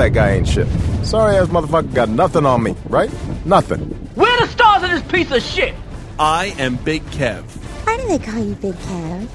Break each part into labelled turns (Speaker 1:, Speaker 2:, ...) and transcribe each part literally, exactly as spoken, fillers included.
Speaker 1: that guy ain't shit. Sorry ass motherfucker got nothing on me, right? Nothing.
Speaker 2: Where are the stars of this piece of shit?
Speaker 3: I am Big Kev.
Speaker 4: Why do they call you Big Kev?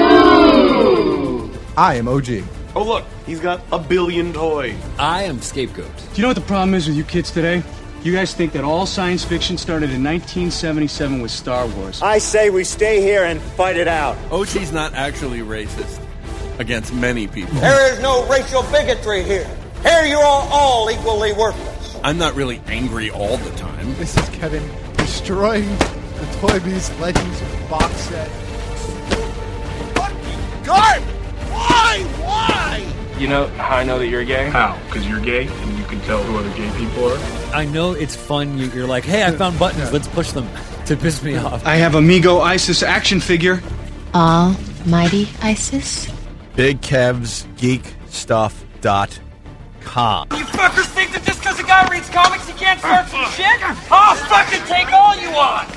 Speaker 5: I am O G.
Speaker 6: Oh, look, he's got a billion toys.
Speaker 7: I am Scapegoat.
Speaker 8: Do you know what the problem is with you kids today? You guys think that all science fiction started in nineteen seventy-seven with Star Wars.
Speaker 9: I say we stay here and fight it out.
Speaker 3: O G's not actually racist against many people.
Speaker 10: There is no racial bigotry here. Here you are all equally worthless.
Speaker 3: I'm not really angry all the time.
Speaker 5: This is Kevin destroying the Toy Biz Legends box set.
Speaker 10: Fucking God! Why? Why?
Speaker 11: You know how I know that you're gay?
Speaker 12: How? Because you're gay and you can tell who other gay people are?
Speaker 7: I know it's fun. You're like, hey, I found buttons. Let's push them to piss me off.
Speaker 8: I have Amigo Isis action figure.
Speaker 4: Almighty Isis?
Speaker 5: Big Kev's Geek Stuff dot com.
Speaker 2: You fuckers think that just because a guy reads comics he can't start some shit? I'll fucking take all you want!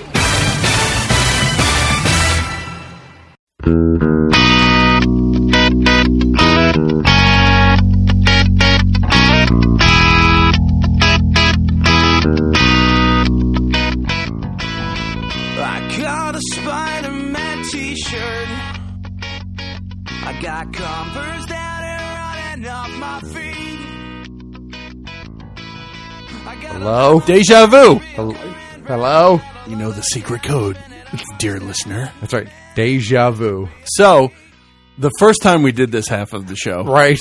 Speaker 13: Spider-Man t-shirt. I got Converse down and running off my feet.
Speaker 5: Hello? Deja vu. Hello? Hello?
Speaker 3: You know the secret code, dear listener.
Speaker 5: That's right. Deja vu.
Speaker 3: So, the first time we did this half of the show.
Speaker 5: Right.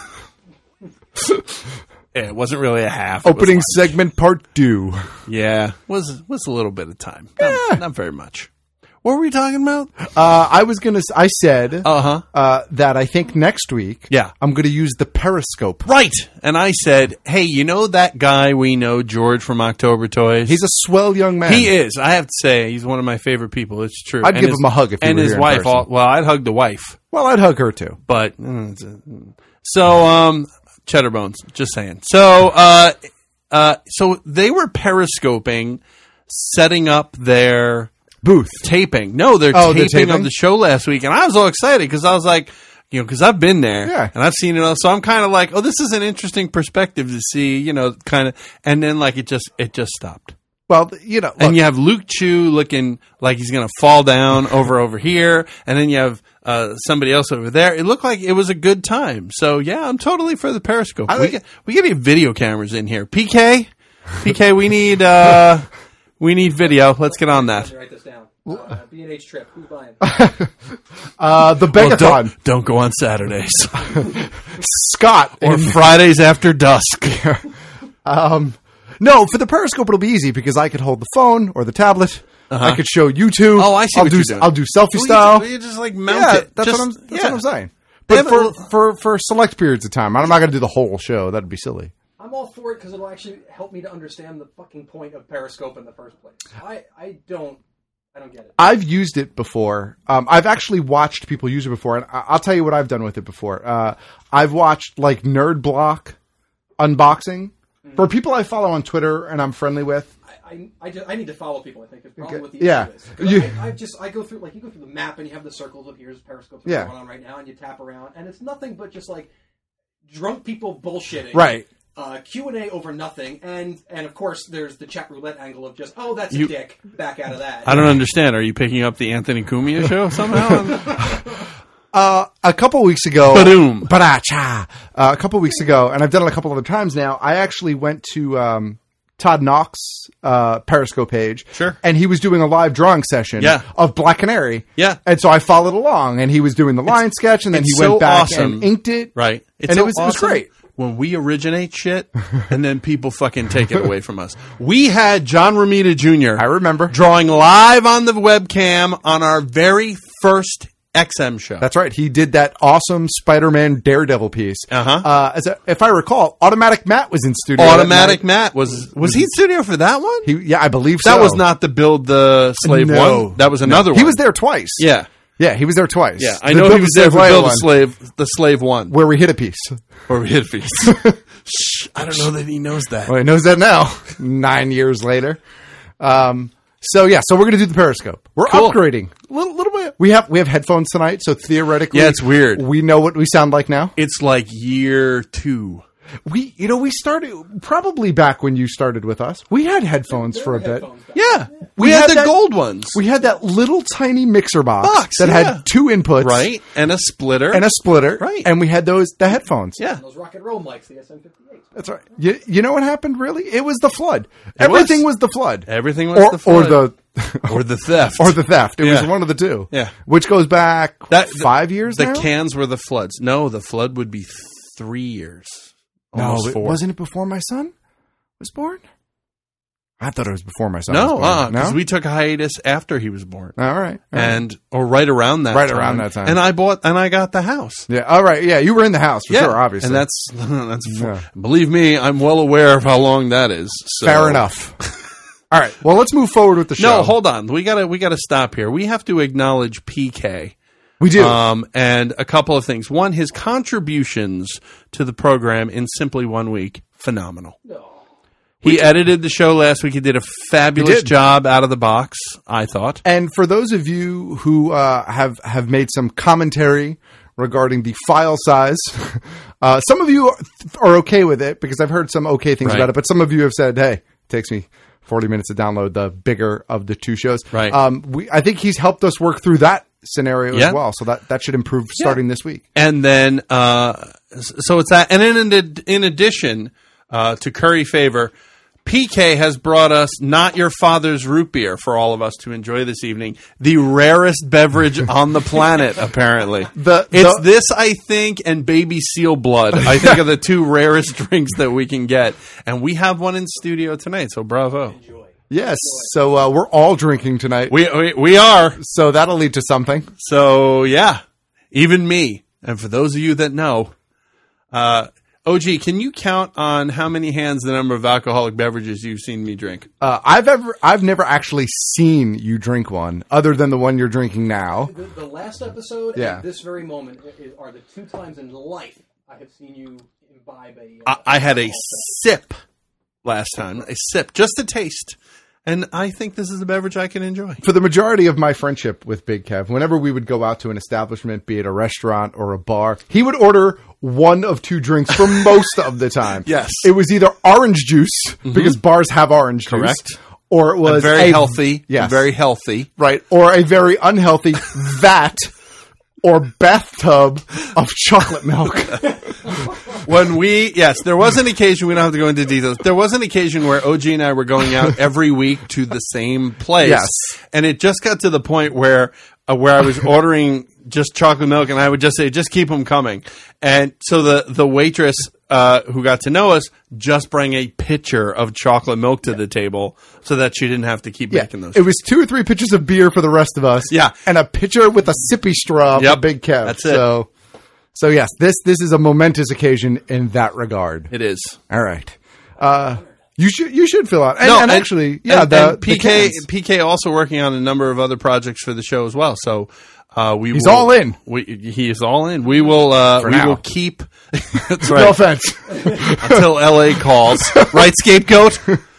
Speaker 3: Yeah, it wasn't really a half.
Speaker 5: Opening segment part two.
Speaker 3: Yeah, was was a little bit of time. Not, yeah. not very much. What were we talking about?
Speaker 5: Uh, I was gonna. I said
Speaker 3: uh-huh.
Speaker 5: uh, that I think next week,
Speaker 3: yeah,
Speaker 5: I'm gonna use the Periscope.
Speaker 3: Right, and I said, hey, you know that guy we know, George from October Toys?
Speaker 5: He's a swell young man.
Speaker 3: He is. I have to say, he's one of my favorite people. It's true.
Speaker 5: I'd
Speaker 3: and
Speaker 5: give
Speaker 3: his,
Speaker 5: him a hug if he
Speaker 3: and
Speaker 5: were
Speaker 3: his
Speaker 5: here in
Speaker 3: wife.
Speaker 5: person.
Speaker 3: All, well, I'd hug the wife.
Speaker 5: Well, I'd hug her too.
Speaker 3: But so, um, cheddar bones. Just saying. So, uh, uh, so they were periscoping, setting up their
Speaker 5: booth
Speaker 3: taping. No, they're,
Speaker 5: oh,
Speaker 3: taping,
Speaker 5: they're taping
Speaker 3: of the show last week, and I was all excited because I was like, you know, because I've been there,
Speaker 5: yeah,
Speaker 3: and I've seen it all, so I'm kind of like, oh, this is an interesting perspective to see, you know, kind of, and then like it just it just stopped.
Speaker 5: Well, you know, look.
Speaker 3: And you have Luke Chu looking like he's going to fall down over over here, and then you have uh, somebody else over there. It looked like it was a good time. So yeah, I'm totally for the Periscope.
Speaker 5: I
Speaker 3: we get we get video cameras in here. P K, P K, we need uh, we need video. Let's get on that.
Speaker 14: Write this down. Uh, B and H trip. Who's buying?
Speaker 5: uh, the Begathon.
Speaker 3: Well, don't, don't go on Saturdays.
Speaker 5: Scott
Speaker 3: or Fridays after dusk.
Speaker 5: um, no, for the Periscope it'll be easy because I could hold the phone or the tablet.
Speaker 3: Uh-huh.
Speaker 5: I could show YouTube.
Speaker 3: Oh, I see.
Speaker 5: I'll
Speaker 3: what
Speaker 5: do.
Speaker 3: you're doing.
Speaker 5: I'll do selfie
Speaker 3: well,
Speaker 5: style.
Speaker 3: You, you just like mount
Speaker 5: yeah,
Speaker 3: it.
Speaker 5: That's,
Speaker 3: just,
Speaker 5: what, I'm, that's
Speaker 3: yeah.
Speaker 5: what I'm saying. But
Speaker 3: Yeah,
Speaker 5: for,
Speaker 3: but-
Speaker 5: for for select periods of time, I'm not going to do the whole show. That'd be silly.
Speaker 14: I'm all for it because it'll actually help me to understand the fucking point of Periscope in the first place. I, I don't I don't get it.
Speaker 5: I've used it before. Um, I've actually watched people use it before, and I- I'll tell you what I've done with it before. Uh, I've watched like Nerd Block unboxing mm-hmm. for people I follow on Twitter and I'm friendly with.
Speaker 14: I, I, just, I need to follow people, I think. The problem with the
Speaker 5: yeah.
Speaker 14: issue is. You, I, I just, I go through, like, you go through the map and you have the circles of here's Periscope
Speaker 5: yeah.
Speaker 14: going on right now, and you tap around, and it's nothing but just, like, drunk people bullshitting.
Speaker 5: Right.
Speaker 14: Uh, Q and A over nothing, and, and of course, there's the chat roulette angle of just, oh, that's
Speaker 3: You-
Speaker 14: a dick, back out of that.
Speaker 3: I don't understand. Are you picking up the Anthony Cumia show somehow?
Speaker 5: Uh, a couple weeks ago,
Speaker 3: Ba-doom.
Speaker 5: Ba-da-cha. Uh, a couple weeks ago, and I've done it a couple other times now. I actually went to um, Todd Knox's uh, Periscope page,
Speaker 3: Sure.
Speaker 5: and he was doing a live drawing session
Speaker 3: Yeah.
Speaker 5: of Black Canary.
Speaker 3: Yeah.
Speaker 5: And so I followed along, and he was doing the line sketch, and then he
Speaker 3: it's
Speaker 5: went
Speaker 3: so
Speaker 5: back
Speaker 3: awesome.
Speaker 5: and inked it.
Speaker 3: Right. It's
Speaker 5: and
Speaker 3: so
Speaker 5: it was
Speaker 3: awesome
Speaker 5: it was great.
Speaker 3: when we originate shit and then people fucking take it away from us. We had John Romita Junior
Speaker 5: I remember.
Speaker 3: drawing live on the webcam on our very first X M show.
Speaker 5: That's right. He did that awesome Spider-Man Daredevil piece.
Speaker 3: Uh-huh.
Speaker 5: Uh, as a, if I recall, Automatic Matt was in studio. that
Speaker 3: Automatic
Speaker 5: night.
Speaker 3: Matt was was he in studio for that one?
Speaker 5: He, yeah, I believe so.
Speaker 3: That was not the Build the Slave
Speaker 5: No.
Speaker 3: one. That was another
Speaker 5: No.
Speaker 3: one.
Speaker 5: He was there twice.
Speaker 3: Yeah.
Speaker 5: Yeah, he was there twice.
Speaker 3: Yeah, I
Speaker 5: The
Speaker 3: know
Speaker 5: Build
Speaker 3: he was
Speaker 5: the
Speaker 3: there for
Speaker 5: Slave
Speaker 3: Build the
Speaker 5: one,
Speaker 3: Slave, the Slave one,
Speaker 5: where we hit a piece.
Speaker 3: where we hit feast. Shh, I don't know that he knows that.
Speaker 5: Well, he knows that now. Nine years later. Um, so yeah, so we're gonna do the Periscope. We're
Speaker 3: Cool.
Speaker 5: upgrading a little, little bit. We have we have headphones tonight, so theoretically,
Speaker 3: Yeah, it's weird.
Speaker 5: We know what we sound like now.
Speaker 3: It's like year two.
Speaker 5: We, you know, we started probably back when you started with us. We had headphones for a bit.
Speaker 3: Yeah,
Speaker 5: We,
Speaker 3: we, had,
Speaker 5: had
Speaker 3: the
Speaker 5: that-
Speaker 3: gold ones,
Speaker 5: We had that little tiny mixer box,
Speaker 3: Box,
Speaker 5: that
Speaker 3: yeah.
Speaker 5: had two inputs,
Speaker 3: right? And a splitter,
Speaker 5: and a splitter,
Speaker 3: Right.
Speaker 5: And we had those the headphones.
Speaker 3: yeah.
Speaker 14: Those rock and roll mics, the S M fifty-eight.
Speaker 5: That's right. You, you know what happened? Really, it was the flood. Everything was. the flood.
Speaker 3: Everything was
Speaker 5: or,
Speaker 3: the flood.
Speaker 5: or the
Speaker 3: or the theft,
Speaker 5: or the theft. It was
Speaker 3: Yeah.
Speaker 5: one of the two.
Speaker 3: Yeah.
Speaker 5: which goes back
Speaker 3: That-
Speaker 5: five years.
Speaker 3: The
Speaker 5: now?
Speaker 3: cans were the floods. No, the flood would be three years.
Speaker 5: No,
Speaker 3: Almost
Speaker 5: it,
Speaker 3: four.
Speaker 5: wasn't it before my son was born? I thought it was before my son.
Speaker 3: No,
Speaker 5: was born.
Speaker 3: uh, because
Speaker 5: no.
Speaker 3: we took a hiatus after he was born.
Speaker 5: All right, all right.
Speaker 3: And or right around that
Speaker 5: Right
Speaker 3: time.
Speaker 5: around that time.
Speaker 3: And I bought and I got the house.
Speaker 5: yeah, all right. Yeah, you were in the house for
Speaker 3: yeah,
Speaker 5: sure. Obviously,
Speaker 3: and that's that's
Speaker 5: Yeah.
Speaker 3: believe me, I'm well aware of how long that is. So.
Speaker 5: fair enough. All right. Well, let's move forward with the show.
Speaker 3: No, hold on. We gotta we gotta stop here. We have to acknowledge P K.
Speaker 5: We do.
Speaker 3: Um, and a couple of things. One, his contributions to the program in simply one week, phenomenal. He edited the show last week. He did a fabulous
Speaker 5: did.
Speaker 3: job out of the box, I thought.
Speaker 5: And for those of you who uh, have have made some commentary regarding the file size, uh, some of you are, are okay with it because I've heard some okay things
Speaker 3: Right.
Speaker 5: about it. But some of you have said, "Hey, it takes me forty minutes to download the bigger of the two shows."
Speaker 3: Right.
Speaker 5: Um, we I think he's helped us work through that scenario
Speaker 3: Yeah.
Speaker 5: as well. So that that should improve starting this week.
Speaker 3: And then, uh, so it's that. And then in, in addition uh, to curry favor, P K has brought us Not Your Father's Root Beer for all of us to enjoy this evening. The rarest beverage on the planet, apparently.
Speaker 5: The-
Speaker 3: it's
Speaker 5: the-
Speaker 3: this, I think, and baby seal blood. I think are the two rarest drinks that we can get. And we have one in studio tonight, so bravo.
Speaker 5: Yes. So uh, we're all drinking tonight.
Speaker 3: We, we, we are.
Speaker 5: So that'll lead to something.
Speaker 3: So, yeah, even me. And for those of you that know, uh, O G, can you count on how many hands the number of alcoholic beverages you've seen me drink?
Speaker 5: Uh, I've ever, I've never actually seen you drink one, other than the one you're drinking now.
Speaker 14: The, the last episode
Speaker 5: Yeah.
Speaker 14: and this very moment i- are the two times in life I have seen you imbibe a.
Speaker 3: I,
Speaker 14: Uh,
Speaker 3: I had a sip last time, a sip, just a taste. And I think this is a beverage I can enjoy.
Speaker 5: For the majority of my friendship with Big Kev, whenever we would go out to an establishment, be it a restaurant or a bar, he would order one of two drinks for most of the time.
Speaker 3: Yes.
Speaker 5: It was either orange juice, because bars have orange
Speaker 3: Correct.
Speaker 5: juice, or it was
Speaker 3: And very
Speaker 5: a-
Speaker 3: healthy.
Speaker 5: Yes.
Speaker 3: and very healthy.
Speaker 5: right, or a very unhealthy vat or bathtub of chocolate milk.
Speaker 3: When we, yes, there was an occasion, we don't have to go into details. There was an occasion where O G and I were going out every week to the same place.
Speaker 5: Yes.
Speaker 3: And it just got to the point where, uh, where I was ordering just chocolate milk and I would just say, just keep them coming. And so the, the waitress, uh, who got to know us just bring a pitcher of chocolate milk to the table so that she didn't have to keep
Speaker 5: Yeah,
Speaker 3: making those.
Speaker 5: it was two or three pitchers of beer for the rest of us.
Speaker 3: Yeah.
Speaker 5: and a pitcher with a sippy straw
Speaker 3: Yep,
Speaker 5: for Big Kev.
Speaker 3: that's it.
Speaker 5: So, so yes, this this is a momentous occasion in that regard.
Speaker 3: It is.
Speaker 5: All right, uh, you should you should fill out. And,
Speaker 3: No,
Speaker 5: and actually, yeah,
Speaker 3: and,
Speaker 5: the,
Speaker 3: and P K
Speaker 5: the cans.
Speaker 3: P K also working on a number of other projects for the show as well. So uh, we
Speaker 5: He's
Speaker 3: will,
Speaker 5: all in.
Speaker 3: We, he is all in. We will uh,
Speaker 5: For
Speaker 3: we
Speaker 5: now.
Speaker 3: will keep. That's
Speaker 5: No
Speaker 3: right.
Speaker 5: offense.
Speaker 3: Until L A calls, right, scapegoat.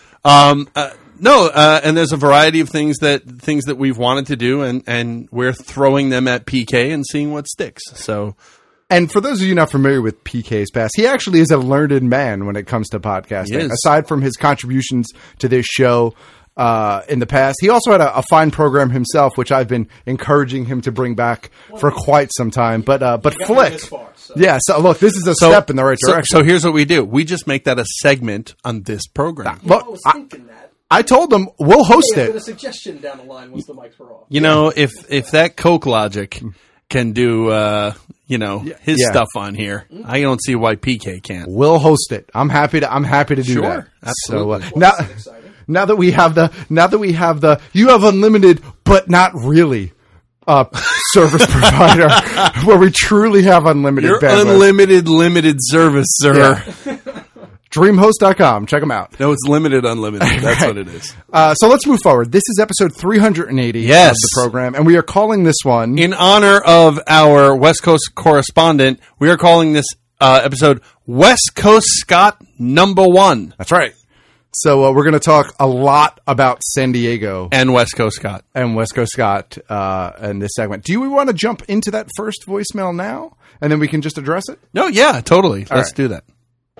Speaker 3: Um, uh, no, uh, and there's a variety of things that things that we've wanted to do, and and we're throwing them at P K and seeing what sticks. So.
Speaker 5: And for those of you not familiar with P K's past, he actually is a learned man when it comes to
Speaker 3: He
Speaker 5: podcasting.
Speaker 3: is.
Speaker 5: Aside from his contributions to this show uh, in the past, he also had a, a fine program himself, which I've been encouraging him to bring back for quite some time. But uh, but
Speaker 14: got me
Speaker 5: Flick,
Speaker 14: this far, so.
Speaker 5: yeah. So look, this is a
Speaker 3: So-
Speaker 5: step in the right
Speaker 3: so-
Speaker 5: direction.
Speaker 3: So, here's what we do: we just make that a segment on this program.
Speaker 14: You know, I
Speaker 5: Look,
Speaker 14: was
Speaker 5: I-
Speaker 14: thinking that.
Speaker 5: I told him we'll host
Speaker 14: Hey, I
Speaker 5: it.
Speaker 14: put a suggestion down the line once the mics were off.
Speaker 3: You know, if if that Coke Logic can do, uh, you know, his
Speaker 5: Yeah.
Speaker 3: stuff on here, I don't see why P K can't.
Speaker 5: We'll host it. I'm happy to. I'm happy to do
Speaker 3: Sure,
Speaker 5: that.
Speaker 3: absolutely.
Speaker 5: So uh, now,
Speaker 14: This is exciting.
Speaker 5: now that we have the, now that we have the, you have unlimited, but not really, uh, service provider where we truly have unlimited.
Speaker 3: You're
Speaker 5: bandwidth.
Speaker 3: unlimited, limited service, sir.
Speaker 5: Yeah. Dreamhost dot com. Check them out.
Speaker 3: No, it's limited, unlimited. That's what it is.
Speaker 5: Uh, so let's move forward. This is episode three hundred eighty
Speaker 3: Yes.
Speaker 5: of the program, and we are calling this one.
Speaker 3: In honor of our West Coast correspondent, we are calling this uh, episode West Coast Scott Number One.
Speaker 5: That's right. So uh, we're going to talk a lot about San Diego
Speaker 3: And West Coast Scott.
Speaker 5: and West Coast Scott uh, in this segment. Do we want to jump into that first voicemail now, and then we can just address it?
Speaker 3: No, yeah, totally. Let's
Speaker 5: right.
Speaker 3: do that.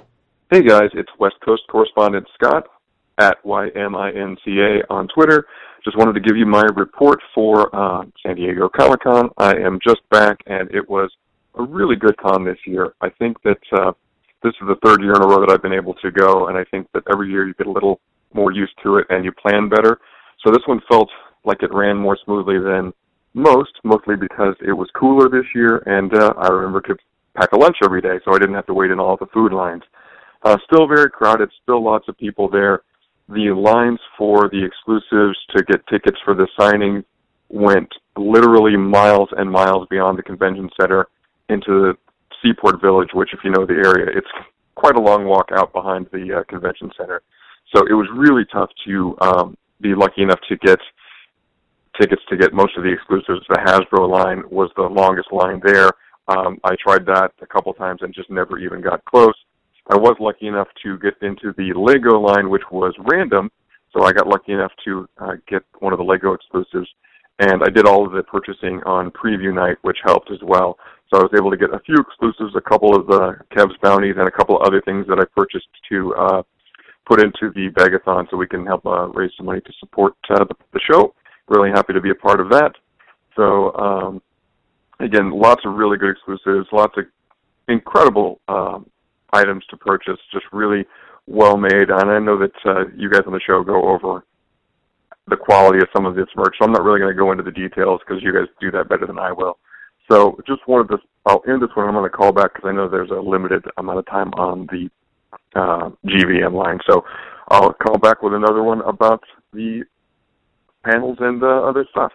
Speaker 15: Hey guys, it's West Coast correspondent Scott at Y M I N C A on Twitter. Just wanted to give you my report for uh, San Diego Comic-Con. I am just back, and it was a really good con this year. I think that uh, this is the third year in a row that I've been able to go, and I think that every year you get a little more used to it and you plan better. So this one felt like it ran more smoothly than most, mostly because it was cooler this year, and uh, I remember to pack a lunch every day, so I didn't have to wait in all the food lines. Uh, still very crowded, still lots of people there. The lines for the exclusives to get tickets for the signing went literally miles and miles beyond the convention center into the Seaport Village, which, if you know the area, it's quite a long walk out behind the uh, convention center. So it was really tough to um, be lucky enough to get tickets to get most of the exclusives. The Hasbro line was the longest line there. Um, I tried that a couple times and just never even got close. I was lucky enough to get into the Lego line, which was random, so I got lucky enough to uh, get one of the Lego exclusives, and I did all of the purchasing on preview night, which helped as well. So I was able to get a few exclusives, a couple of the Kev's Bounties, and a couple of other things that I purchased to uh, put into the Bagathon so we can help uh, raise some money to support uh, the, the show. Really happy to be a part of that. So, um, again, lots of really good exclusives, lots of incredible um, items to purchase, just really well made. And I know that uh, you guys on the show go over the quality of some of this merch, so I'm not really going to go into the details because you guys do that better than I will. So just wanted to, I'll end this one. I'm going to call back because I know there's a limited amount of time on the uh, G V M line. So I'll call back with another one about the panels and uh, other stuff.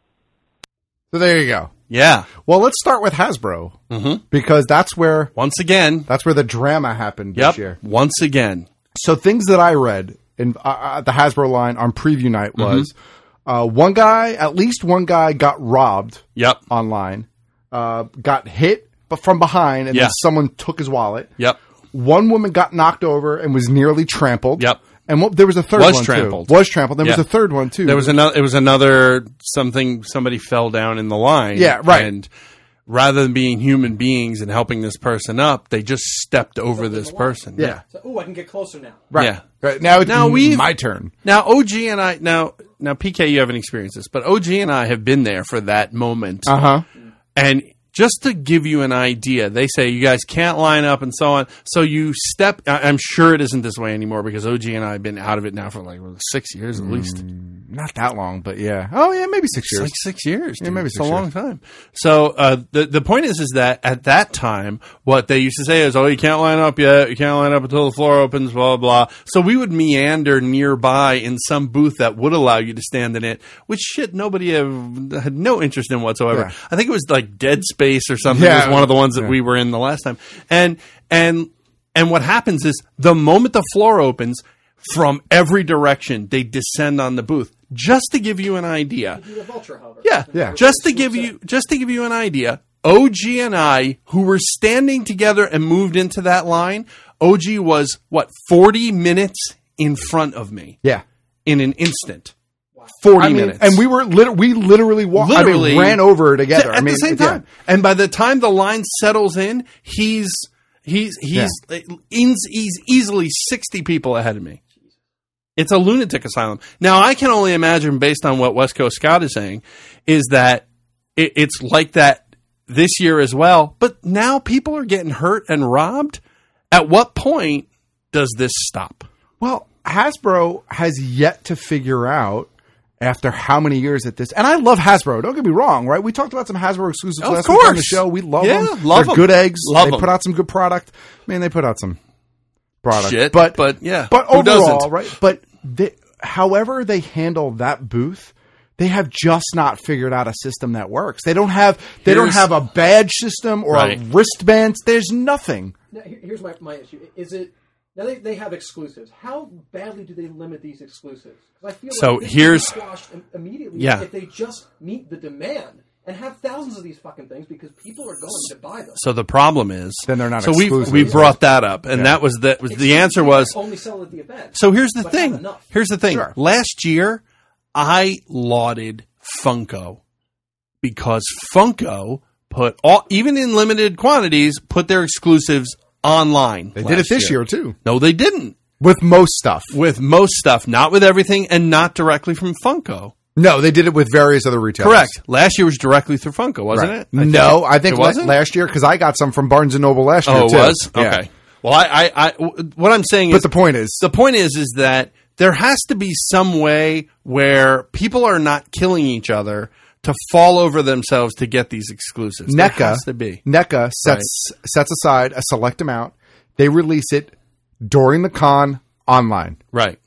Speaker 5: So there you go.
Speaker 3: Yeah.
Speaker 5: Well, let's start with Hasbro
Speaker 3: mm-hmm.
Speaker 5: because that's where
Speaker 3: once again
Speaker 5: that's where the drama happened
Speaker 3: yep.
Speaker 5: this year.
Speaker 3: Once again.
Speaker 5: So things that I read in uh, the Hasbro line on preview night was mm-hmm. uh, one guy, at least one guy, got robbed.
Speaker 3: Yep.
Speaker 5: Online, uh, got hit, but from behind, and
Speaker 3: yeah.
Speaker 5: then someone took his wallet.
Speaker 3: Yep.
Speaker 5: One woman got knocked over and was nearly trampled.
Speaker 3: Yep.
Speaker 5: And what, there was a third
Speaker 3: was
Speaker 5: one
Speaker 3: trampled.
Speaker 5: too. Was trampled. There
Speaker 3: yeah.
Speaker 5: was a third one too.
Speaker 3: There was another. It was another something. Somebody fell down in the line.
Speaker 5: Yeah, right.
Speaker 3: And rather than being human beings and helping this person up, they just stepped over this person.
Speaker 5: Yeah.
Speaker 3: yeah.
Speaker 14: So, oh, I can get closer now.
Speaker 5: Right.
Speaker 3: Yeah.
Speaker 5: Right. Now it's
Speaker 3: now we've,
Speaker 5: my turn.
Speaker 3: Now O G and I. Now now P K, you haven't experienced this, but O G and I have been there for that moment.
Speaker 5: Uh huh.
Speaker 3: And just to give you an idea, they say you guys can't line up and so on. So you step. I'm sure it isn't this way anymore because O G and I have been out of it now for like six years at least.
Speaker 5: Mm, not that long, but yeah. Oh yeah, maybe six
Speaker 3: it's
Speaker 5: years.
Speaker 3: Like six years. Dude.
Speaker 5: Yeah, maybe
Speaker 3: it's
Speaker 5: six
Speaker 3: a
Speaker 5: years.
Speaker 3: long time. So uh, the the point is, is that at that time, what they used to say is, "Oh, you can't line up yet. You can't line up until the floor opens." Blah blah. So we would meander nearby in some booth that would allow you to stand in it, which shit nobody have, had no interest in whatsoever.
Speaker 5: Yeah.
Speaker 3: I think it was like Dead Space or something.
Speaker 5: Yeah.
Speaker 3: Was one of the ones that
Speaker 5: Yeah.
Speaker 3: we were in the last time. And and and what happens is the moment the floor opens, from every direction they descend on the booth. Just to give you an idea. Yeah.
Speaker 5: Yeah.
Speaker 3: Just to give you just to give you an idea, O G and I, who were standing together and moved into that line, O G was what, forty minutes in front of me.
Speaker 5: Yeah.
Speaker 3: In an instant. Forty
Speaker 5: I mean,
Speaker 3: minutes,
Speaker 5: and we were lit- we literally walked.
Speaker 3: Literally,
Speaker 5: I mean, ran over together
Speaker 3: at
Speaker 5: I mean,
Speaker 3: the same
Speaker 5: yeah.
Speaker 3: time. And by the time the line settles in, he's he's he's
Speaker 5: Yeah.
Speaker 3: he's, he's easily sixty people ahead of me. It's a lunatic asylum. Now, I can only imagine, based on what West Coast Scott is saying, is that it, it's like that this year as well. But now people are getting hurt and robbed. At what point does this stop?
Speaker 5: Well, Hasbro has yet to figure out, after how many years at this, and I love Hasbro. Don't get me wrong, right? We talked about some Hasbro exclusives
Speaker 3: Of
Speaker 5: last
Speaker 3: course.
Speaker 5: week on the show. We love
Speaker 3: Yeah,
Speaker 5: them.
Speaker 3: love
Speaker 5: They're
Speaker 3: them.
Speaker 5: good eggs.
Speaker 3: Love
Speaker 5: they
Speaker 3: them.
Speaker 5: put out some good product. I mean, they put out some product,
Speaker 3: Shit,
Speaker 5: but
Speaker 3: but yeah,
Speaker 5: but
Speaker 3: who
Speaker 5: overall,
Speaker 3: doesn't?
Speaker 5: right? But they, however they handle that booth, they have just not figured out a system that works. They don't have they don't
Speaker 3: Here's-
Speaker 5: have a badge system or
Speaker 3: Right.
Speaker 5: a wristband. There's nothing.
Speaker 14: Now, here- here's my, my issue. Is it now they, they have exclusives? How badly do they limit these exclusives? Because I feel
Speaker 3: So
Speaker 14: like this can be
Speaker 3: here's-
Speaker 14: squashed im- immediately
Speaker 3: Yeah.
Speaker 14: if they just meet the demand and have thousands of these fucking things because people are going to buy them.
Speaker 3: So the problem is,
Speaker 5: Then they're not
Speaker 3: So we
Speaker 5: exclusive.
Speaker 3: we brought that up, and
Speaker 5: Yeah.
Speaker 3: that was the was the answer was.
Speaker 14: only sell at the event.
Speaker 3: So here's the
Speaker 14: but
Speaker 3: thing.
Speaker 14: not enough.
Speaker 3: Here's the thing.
Speaker 5: Sure.
Speaker 3: Last year, I lauded Funko because Funko put all, even in limited quantities, put their exclusives online.
Speaker 5: They did it this year. year too.
Speaker 3: No, they didn't.
Speaker 5: With most stuff.
Speaker 3: With most stuff, not with everything, and not directly from Funko.
Speaker 5: No, they did it with various other retailers.
Speaker 3: Correct. Last year was directly through Funko, wasn't
Speaker 5: right.
Speaker 3: it? I
Speaker 5: no,
Speaker 3: think.
Speaker 5: I think
Speaker 3: it wasn't?
Speaker 5: last year, because I got some from Barnes and Noble last year,
Speaker 3: oh, it
Speaker 5: too.
Speaker 3: was?
Speaker 5: Yeah.
Speaker 3: Okay. Well, I, I, I, what I'm saying
Speaker 5: but
Speaker 3: is...
Speaker 5: But the point is...
Speaker 3: The point is, is that there has to be some way where people are not killing each other to fall over themselves to get these exclusives.
Speaker 5: N E C A,
Speaker 3: there has to be.
Speaker 5: N E C A sets, right. sets aside a select amount. They release it during the con online.
Speaker 3: Right.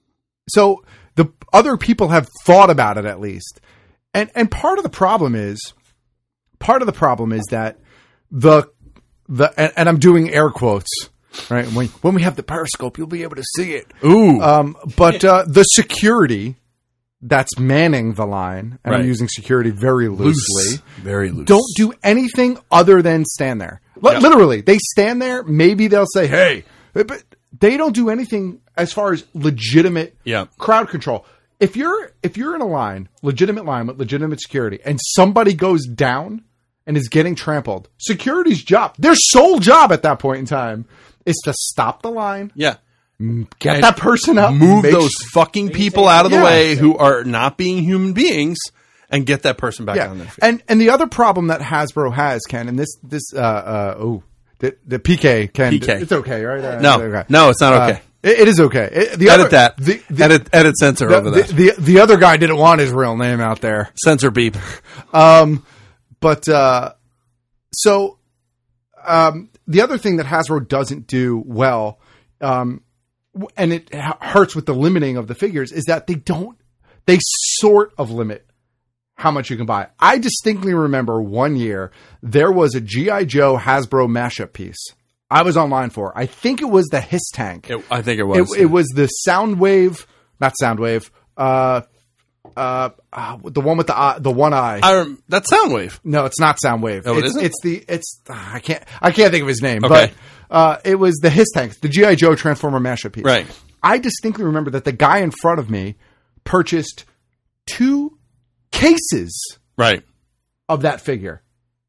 Speaker 5: So the other people have thought about it at least. And and part of the problem is part of the problem is that the the and, and I'm doing air quotes, right? When when we have the Periscope, you'll be able to see it.
Speaker 3: Ooh.
Speaker 5: Um but uh, the security that's manning the line, and right. I'm using security very loosely.
Speaker 3: Loose. Very loose.
Speaker 5: Don't do anything other than stand there. L- yep. Literally, they stand there, maybe they'll say, "Hey," but they don't do anything as far as legitimate
Speaker 3: yep.
Speaker 5: crowd control. If you're if you're in a line, legitimate line with legitimate security, and somebody goes down and is getting trampled, security's job, their sole job at that point in time, is to stop the line.
Speaker 3: Yeah.
Speaker 5: Get
Speaker 3: and
Speaker 5: that person up.
Speaker 3: Move those
Speaker 5: sh-
Speaker 3: fucking people out of the
Speaker 5: yeah.
Speaker 3: way who are not being human beings, and get that person back
Speaker 5: yeah.
Speaker 3: on their feet.
Speaker 5: And and the other problem that Hasbro has, Ken, and this this uh uh oh the the P K Ken,
Speaker 3: P K.
Speaker 5: it's okay, right? Uh,
Speaker 3: no,
Speaker 5: okay.
Speaker 3: no, it's not okay.
Speaker 5: Uh, it, it is okay. It, the
Speaker 3: edit
Speaker 5: other,
Speaker 3: that.
Speaker 5: The, the,
Speaker 3: edit edit censor
Speaker 5: the,
Speaker 3: over
Speaker 5: the,
Speaker 3: that.
Speaker 5: The, the the other guy didn't want his real name out there.
Speaker 3: Censor beep.
Speaker 5: Um, but uh, so um, the other thing that Hasbro doesn't do well, um. and it hurts with the limiting of the figures, is that they don't, they sort of limit how much you can buy. I distinctly remember one year there was a G I. Joe Hasbro mashup piece I was online for. I think it was the Hiss Tank.
Speaker 3: It, I think it was.
Speaker 5: It,
Speaker 3: yeah.
Speaker 5: it was the Soundwave, not Soundwave, uh, uh, uh, the one with the eye, the one eye.
Speaker 3: I rem- that's Soundwave.
Speaker 5: No, it's not Soundwave.
Speaker 3: Oh, it
Speaker 5: it's,
Speaker 3: isn't?
Speaker 5: it's the, it's, I can't, I can't think of his name,
Speaker 3: okay.
Speaker 5: but Uh, it was the Hiss Tanks, the G I. Joe Transformer mashup piece.
Speaker 3: Right.
Speaker 5: I distinctly remember that the guy in front of me purchased two cases
Speaker 3: right.
Speaker 5: of that figure.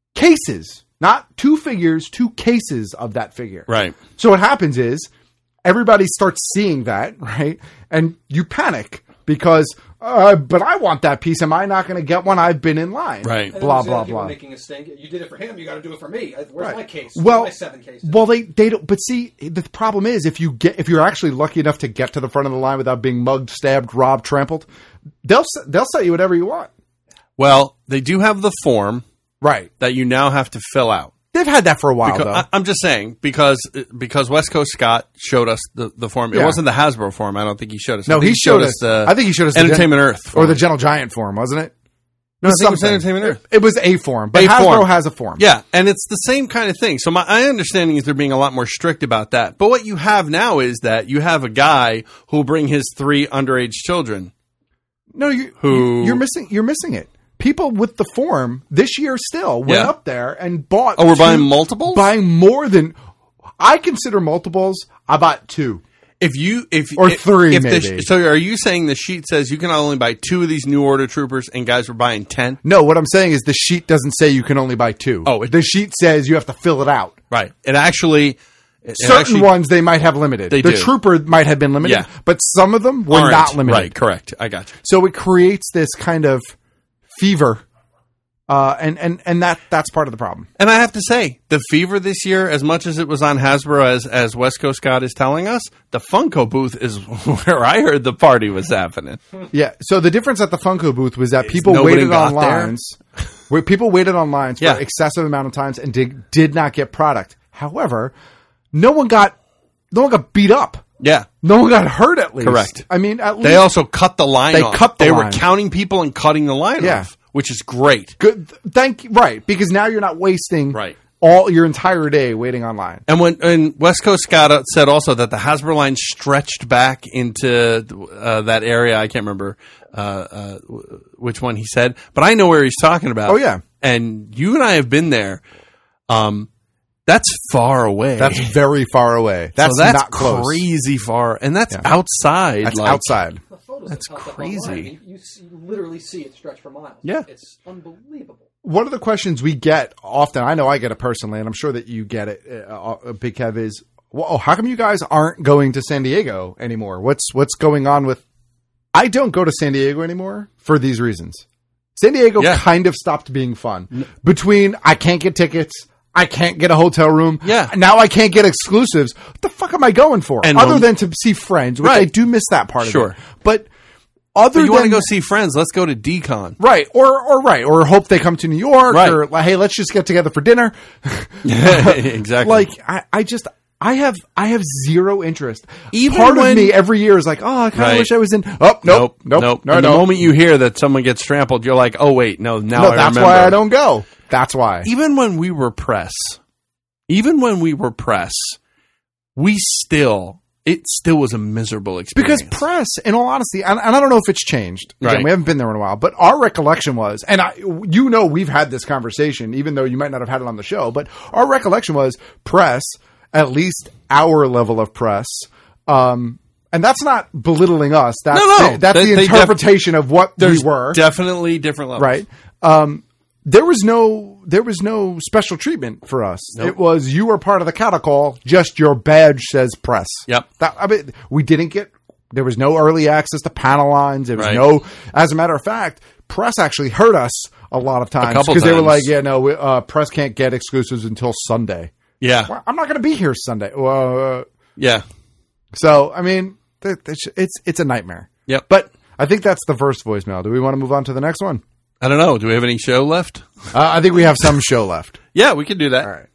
Speaker 5: Cases. Not two figures, two cases of that figure.
Speaker 3: Right.
Speaker 5: So what happens is everybody starts seeing that, right? And you panic because, uh, but I want that piece. Am I not going to get one? I've been in line.
Speaker 3: Right.
Speaker 5: Blah, blah, blah.
Speaker 14: Making a stink. You did it for him. You got to do it for me. Where's
Speaker 5: right.
Speaker 14: my case?
Speaker 5: Well,
Speaker 14: Where's my seven cases?
Speaker 5: Well, they, they don't, but see, the problem is if you get, if you're actually lucky enough to get to the front of the line without being mugged, stabbed, robbed, trampled, they'll, they'll sell you whatever you want.
Speaker 3: Well, they do have the form.
Speaker 5: Right.
Speaker 3: That you now have to fill out.
Speaker 5: They've had that for a while,
Speaker 3: because,
Speaker 5: though.
Speaker 3: I, I'm just saying, because because West Coast Scott showed us the, the form. It
Speaker 5: Yeah.
Speaker 3: wasn't the Hasbro form. I don't think he showed us.
Speaker 5: No,
Speaker 3: I think
Speaker 5: he showed, showed us
Speaker 3: the.
Speaker 5: I think he showed us
Speaker 3: Entertainment
Speaker 5: the Gen-
Speaker 3: Earth form.
Speaker 5: or the Gentle Giant form, wasn't it?
Speaker 3: No, I think it was
Speaker 5: something.
Speaker 3: Entertainment Earth.
Speaker 5: It was a form, but
Speaker 3: a
Speaker 5: Hasbro
Speaker 3: form.
Speaker 5: has a form.
Speaker 3: Yeah, and it's the same kind of thing. So my, my understanding is they're being a lot more strict about that. But what you have now is that you have a guy who will bring his three underage children.
Speaker 5: No, you,
Speaker 3: who
Speaker 5: you're missing. You're missing it. People with the form this year still went
Speaker 3: Yeah.
Speaker 5: up there and bought.
Speaker 3: Oh, we're
Speaker 5: two,
Speaker 3: buying multiples?
Speaker 5: Buying more than I consider multiples. I bought two.
Speaker 3: If you if
Speaker 5: or
Speaker 3: if,
Speaker 5: three,
Speaker 3: if
Speaker 5: maybe.
Speaker 3: The, so are you saying the sheet says you can only buy two of these New Order troopers, and guys were buying ten?
Speaker 5: No, what I'm saying is the sheet doesn't say you can only buy two.
Speaker 3: Oh, it,
Speaker 5: the sheet says you have to fill it out.
Speaker 3: Right. It actually. It
Speaker 5: Certain
Speaker 3: actually,
Speaker 5: ones they might have limited.
Speaker 3: They
Speaker 5: the
Speaker 3: do.
Speaker 5: trooper might have been limited,
Speaker 3: Yeah.
Speaker 5: but some of them were
Speaker 3: Aren't.
Speaker 5: not limited.
Speaker 3: Right. Correct. I got you.
Speaker 5: So it creates this kind of fever. Uh, and, and, and that that's part of the problem.
Speaker 3: And I have to say, the fever this year, as much as it was on Hasbro, as as West Coast Scott is telling us, the Funko booth is where I heard the party was happening.
Speaker 5: Yeah. So the difference at the Funko booth was that people
Speaker 3: nobody
Speaker 5: waited
Speaker 3: got
Speaker 5: on lines. Where people waited on lines for
Speaker 3: Yeah.
Speaker 5: excessive amount of times and did did not get product. However, no one got no one got beat up.
Speaker 3: Yeah.
Speaker 5: No one got hurt at least.
Speaker 3: Correct.
Speaker 5: I mean, at least
Speaker 3: They also cut the line
Speaker 5: They
Speaker 3: off.
Speaker 5: cut the
Speaker 3: They
Speaker 5: line.
Speaker 3: were counting people and cutting the line
Speaker 5: Yeah.
Speaker 3: off, which is great.
Speaker 5: Good. Thank you. Right. Because now you're not wasting
Speaker 3: Right.
Speaker 5: all your entire day waiting online.
Speaker 3: And when and West Coast Scott said also that the Hasbro line stretched back into uh, that area. I can't remember uh, uh, which one he said, but I know where he's talking about.
Speaker 5: Oh, yeah.
Speaker 3: And you and I have been there. Um, that's far away.
Speaker 5: That's very far away. That's,
Speaker 3: so that's
Speaker 5: not close.
Speaker 3: crazy far, and that's
Speaker 5: Yeah.
Speaker 3: outside.
Speaker 5: That's
Speaker 3: like,
Speaker 5: outside.
Speaker 14: The photos
Speaker 3: That's
Speaker 14: that popped up
Speaker 3: crazy.
Speaker 14: online, You, you, see, you literally see it stretch for miles.
Speaker 3: Yeah.
Speaker 14: It's unbelievable.
Speaker 5: one of the questions we get often, I know I get it personally, and I'm sure that you get it, uh, uh, Big Kev, is, well, how come you guys aren't going to San Diego anymore? What's what's going on with... I don't go to San Diego anymore for these reasons. San Diego yeah. kind of stopped being fun. Between I can't get tickets, I can't get a hotel room,
Speaker 3: yeah.
Speaker 5: now I can't get exclusives. What the fuck am I going for?
Speaker 3: And
Speaker 5: Other
Speaker 3: um,
Speaker 5: than to see friends, which
Speaker 3: right.
Speaker 5: I do miss that part
Speaker 3: sure.
Speaker 5: of it. But other
Speaker 3: but you
Speaker 5: than...
Speaker 3: want to go see friends, let's go to D-Con.
Speaker 5: Right, or or right, or hope they come to New York,
Speaker 3: right.
Speaker 5: or like, hey, let's just get together for dinner.
Speaker 3: Exactly.
Speaker 5: Like, I, I just... I have I have zero interest.
Speaker 3: Even
Speaker 5: Part
Speaker 3: when,
Speaker 5: of me every year is like, oh, I kind of
Speaker 3: right.
Speaker 5: wish I was in. Oh, nope, nope, nope.
Speaker 3: nope.
Speaker 5: No,
Speaker 3: and
Speaker 5: no.
Speaker 3: The moment you hear that someone gets trampled, you're like, oh wait, no, now
Speaker 5: no,
Speaker 3: I
Speaker 5: that's
Speaker 3: remember.
Speaker 5: why I don't go. That's why.
Speaker 3: Even when we were press, even when we were press, we still it still was a miserable experience.
Speaker 5: Because press, in all honesty, and, and I don't know if it's changed. Again,
Speaker 3: right.
Speaker 5: we haven't been there in a while, but our recollection was, and I, you know, we've had this conversation, even though you might not have had it on the show, but our recollection was press. At least our level of press, um, and that's not belittling us. That's
Speaker 3: no, no.
Speaker 5: the, that's
Speaker 3: they,
Speaker 5: the interpretation def- of what we were.
Speaker 3: Definitely different levels,
Speaker 5: right? Um, there was no there was no special treatment for us.
Speaker 3: Nope.
Speaker 5: It was you were part of the catacall. Just your badge says press.
Speaker 3: Yep.
Speaker 5: That, I mean, we didn't get. There was no early access to panel lines. There was
Speaker 3: right.
Speaker 5: no. As a matter of fact, press actually hurt us a lot of times because they were like, "Yeah, no, we, uh, press can't get exclusives until Sunday."
Speaker 3: Yeah.
Speaker 5: Well, I'm not going to be here Sunday. Uh,
Speaker 3: yeah.
Speaker 5: So, I mean, it's it's a nightmare.
Speaker 3: Yep.
Speaker 5: But I think that's the first voicemail. Do we want to move on to the next one?
Speaker 3: I don't know. Do we have any show left?
Speaker 5: Uh, I think we have some show left.
Speaker 3: Yeah, we can do that.
Speaker 5: All right.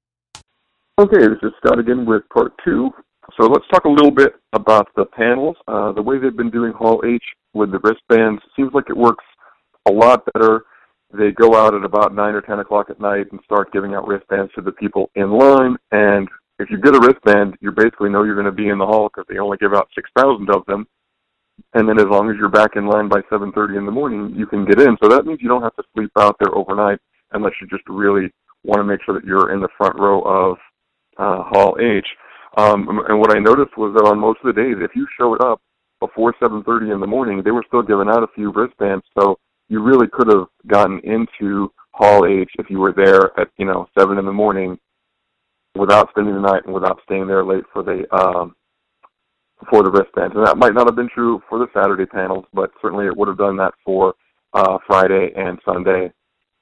Speaker 15: Okay, this is Scott again with part two. So let's talk a little bit about the panels. Uh, the way they've been doing Hall H with the wristbands seems like it works a lot better. They go out at about nine or ten o'clock at night and start giving out wristbands to the people in line. And if you get a wristband, you basically know you're going to be in the hall because they only give out six thousand of them. And then as long as you're back in line by seven thirty in the morning, you can get in. So that means you don't have to sleep out there overnight unless you just really want to make sure that you're in the front row of uh, Hall H. Um, and what I noticed was that on most of the days, if you showed up before seven thirty in the morning, they were still giving out a few wristbands. So you really could have gotten into Hall H if you were there at, you know, seven in the morning without spending the night and without staying there late for the um, for the wristbands. And that might not have been true for the Saturday panels, but certainly it would have done that for uh, Friday and Sunday.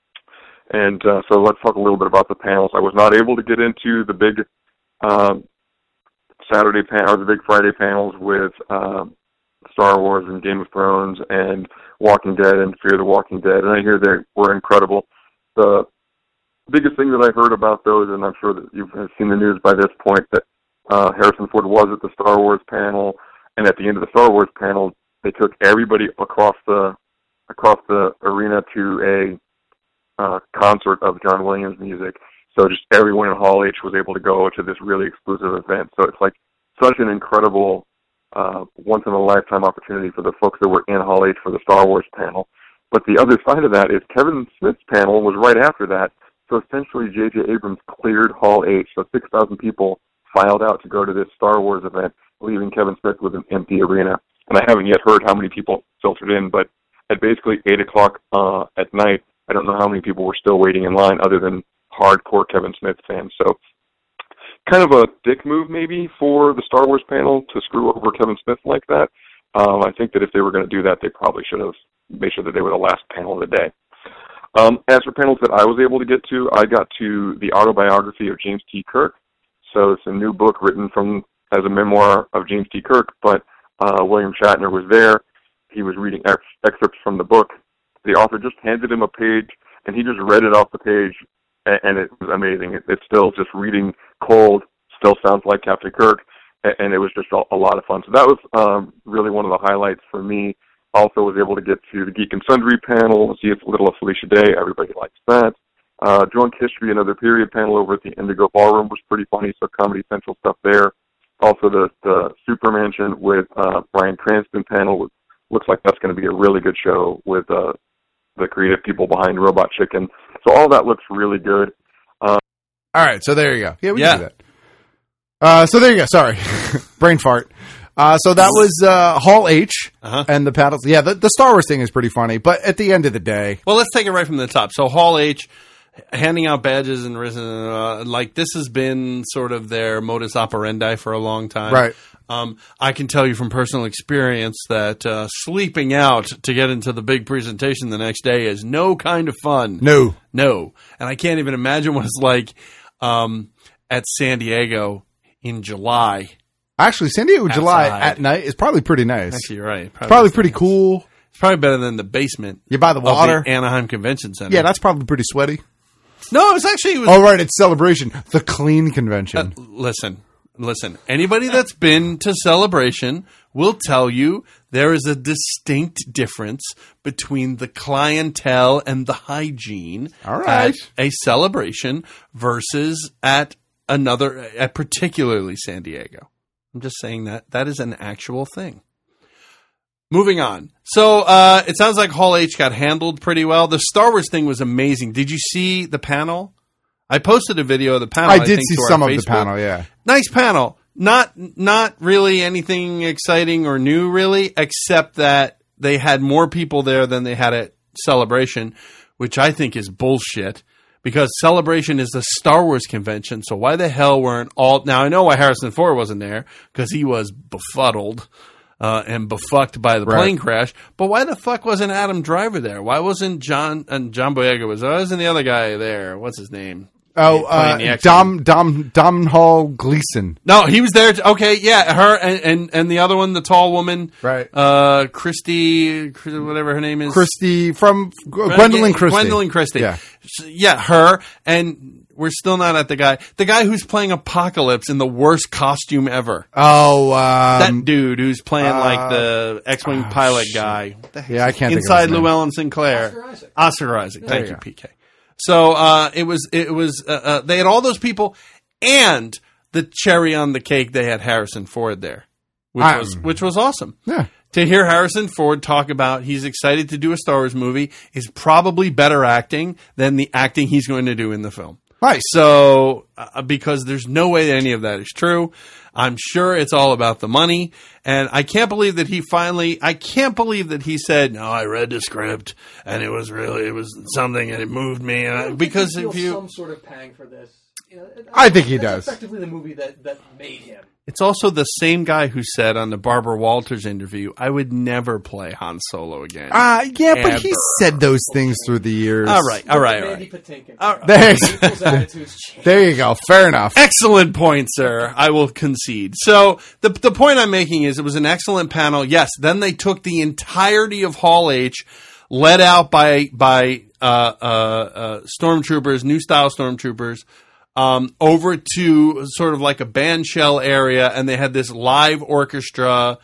Speaker 15: And uh, so let's talk a little bit about the panels. I was not able to get into the big um, Saturday pan- or the big Friday panels with um, Star Wars and Game of Thrones and Walking Dead and Fear the Walking Dead, and I hear they were incredible. The biggest thing that I heard about those, and I'm sure that you've seen the news by this point, that uh, Harrison Ford was at the Star Wars panel, and at the end of the Star Wars panel, they took everybody across the across the arena to a uh, concert of John Williams music. So just everyone in Hall H was able to go to this really exclusive event. So it's like such an incredible Uh, once-in-a-lifetime opportunity for the folks that were in Hall H for the Star Wars panel. But the other side of that is Kevin Smith's panel was right after that. So essentially J J Abrams cleared Hall H. So six thousand people filed out to go to this Star Wars event, leaving Kevin Smith with an empty arena. And I haven't yet heard how many people filtered in, but at basically eight o'clock uh, at night, I don't know how many people were still waiting in line other than hardcore Kevin Smith fans. So kind of a dick move maybe for the Star Wars panel to screw over Kevin Smith like that. Um, I think that if they were going to do that, they probably should have made sure that they were the last panel of the day. Um, as for panels that I was able to get to, I got to the autobiography of James T. Kirk. So it's a new book written from as a memoir of James T. Kirk, but uh, William Shatner was there. He was reading ex- excerpts from the book. The author just handed him a page, and he just read it off the page, and, and it was amazing. It, it's still just reading cold, still sounds like Captain Kirk, and, and it was just a, a lot of fun. So that was um, really one of the highlights for me. Also was able to get to the Geek and Sundry panel, see a little of Felicia Day. Everybody likes that. Uh, Drunk History, another period panel over at the Indigo Ballroom was pretty funny, so Comedy Central stuff there. Also the, the Super Mansion with uh, Bryan Cranston panel. Was, looks like that's going to be a really good show with uh, the creative people behind Robot Chicken. So all that looks really good. Um,
Speaker 5: all right, so there you go. Yeah, we
Speaker 3: yeah.
Speaker 5: can do that. Uh, so there you go. Sorry. Brain fart. Uh, so that was uh, Hall H
Speaker 3: Uh-huh.
Speaker 5: and the paddles. Yeah, the, the Star Wars thing is pretty funny, but at the end of the day,
Speaker 3: Well, let's take it right from the top. So Hall H, handing out badges and uh, like this has been sort of their modus operandi for a long time.
Speaker 5: Right.
Speaker 3: Um, I can tell you from personal experience that uh, sleeping out to get into the big presentation the next day is no kind of fun.
Speaker 5: No.
Speaker 3: No. And I can't even imagine what it's like um, at San Diego in July.
Speaker 5: actually, San Diego July
Speaker 3: Outside.
Speaker 5: at night is probably pretty nice.
Speaker 3: Actually, you're right.
Speaker 5: Probably, probably pretty cool.
Speaker 3: It's probably better than the basement.
Speaker 5: You're by the
Speaker 3: of
Speaker 5: water.
Speaker 3: the Anaheim Convention Center.
Speaker 5: Yeah, that's probably pretty sweaty.
Speaker 3: No, it was actually... It was,
Speaker 5: Oh, right, it's Celebration, the clean convention.
Speaker 3: Uh, listen, listen. Anybody that's been to Celebration will tell you there is a distinct difference between the clientele and the hygiene
Speaker 5: All right.
Speaker 3: at a Celebration versus at another, at particularly San Diego. I'm just saying that that is an actual thing. Moving on. So uh, it sounds like Hall H got handled pretty well. The Star Wars thing was amazing. Did you see the panel? I posted a video of the panel.
Speaker 5: I
Speaker 3: I
Speaker 5: did
Speaker 3: think,
Speaker 5: see
Speaker 3: to our
Speaker 5: some of the
Speaker 3: Facebook.
Speaker 5: panel, yeah.
Speaker 3: Nice panel. Not not really anything exciting or new, really, except that they had more people there than they had at Celebration, which I think is bullshit. Because Celebration is a Star Wars convention, so why the hell weren't all... Now, I know why Harrison Ford wasn't there, because he was befuddled uh, and befucked by the
Speaker 5: Right.
Speaker 3: plane crash. But why the fuck wasn't Adam Driver there? Why wasn't John... And John Boyega was... Why wasn't the other guy there? What's his name?
Speaker 5: Oh,
Speaker 3: Playing the
Speaker 5: uh,
Speaker 3: X-Men.
Speaker 5: Dom Dom Dom Hall Gleason.
Speaker 3: No, he was there. To, okay, yeah, her and, and and the other one, the tall woman,
Speaker 5: Right.
Speaker 3: Uh, Christy, whatever her name is,
Speaker 5: Christy from Gwendolyn Christie.
Speaker 3: Gwendolyn Christie.
Speaker 5: Yeah.
Speaker 3: yeah, her. And we're still not at the guy, the guy who's playing Apocalypse in the worst costume ever.
Speaker 5: Oh, um,
Speaker 3: that dude who's playing
Speaker 5: uh,
Speaker 3: like the X-wing
Speaker 5: oh,
Speaker 3: pilot
Speaker 5: shit.
Speaker 3: guy. What the heck
Speaker 5: Yeah, I
Speaker 3: is
Speaker 5: can't
Speaker 3: he?
Speaker 5: think of his
Speaker 3: Inside
Speaker 5: name.
Speaker 3: Llewellyn Sinclair,
Speaker 14: Oscar Isaac.
Speaker 3: Oscar Isaac.
Speaker 5: There
Speaker 3: Thank
Speaker 5: you
Speaker 3: you,
Speaker 5: go.
Speaker 3: P K. So uh, it was it was uh, uh, they had all those people, and the cherry on the cake, they had Harrison Ford there, which
Speaker 5: I-
Speaker 3: was which was awesome.
Speaker 5: Yeah.
Speaker 3: To hear Harrison Ford talk about he's excited to do a Star Wars movie is probably better acting than the acting he's going to do in the film.
Speaker 5: Nice.
Speaker 3: So, uh, because there's no way that any of that is true. I'm sure it's all about the money. And I can't believe that he finally, I can't believe that he said, no, I read the script and it was really, it was something and it moved me. And I, because
Speaker 14: he
Speaker 3: if
Speaker 14: feels
Speaker 3: you,
Speaker 14: some sort of pang for this. You know,
Speaker 5: I think he
Speaker 14: that's
Speaker 5: does.
Speaker 14: Effectively, the movie that, that made him.
Speaker 3: it's also the same guy who said on the Barbara Walters interview, I would never play Han Solo again.
Speaker 5: Uh, yeah, but he
Speaker 3: Ever.
Speaker 5: said those things through the years.
Speaker 3: All right, all right, all
Speaker 14: Mandy
Speaker 3: right.
Speaker 14: Patinkin.
Speaker 3: All right.
Speaker 5: There's, there you go. Fair enough.
Speaker 3: Excellent point, sir. I will concede. So the the point I'm making is it was an excellent panel. Yes. Then they took the entirety of Hall H, led out by by uh, uh, uh, stormtroopers, new style stormtroopers, um, over to sort of like a band shell area, and they had this live orchestra.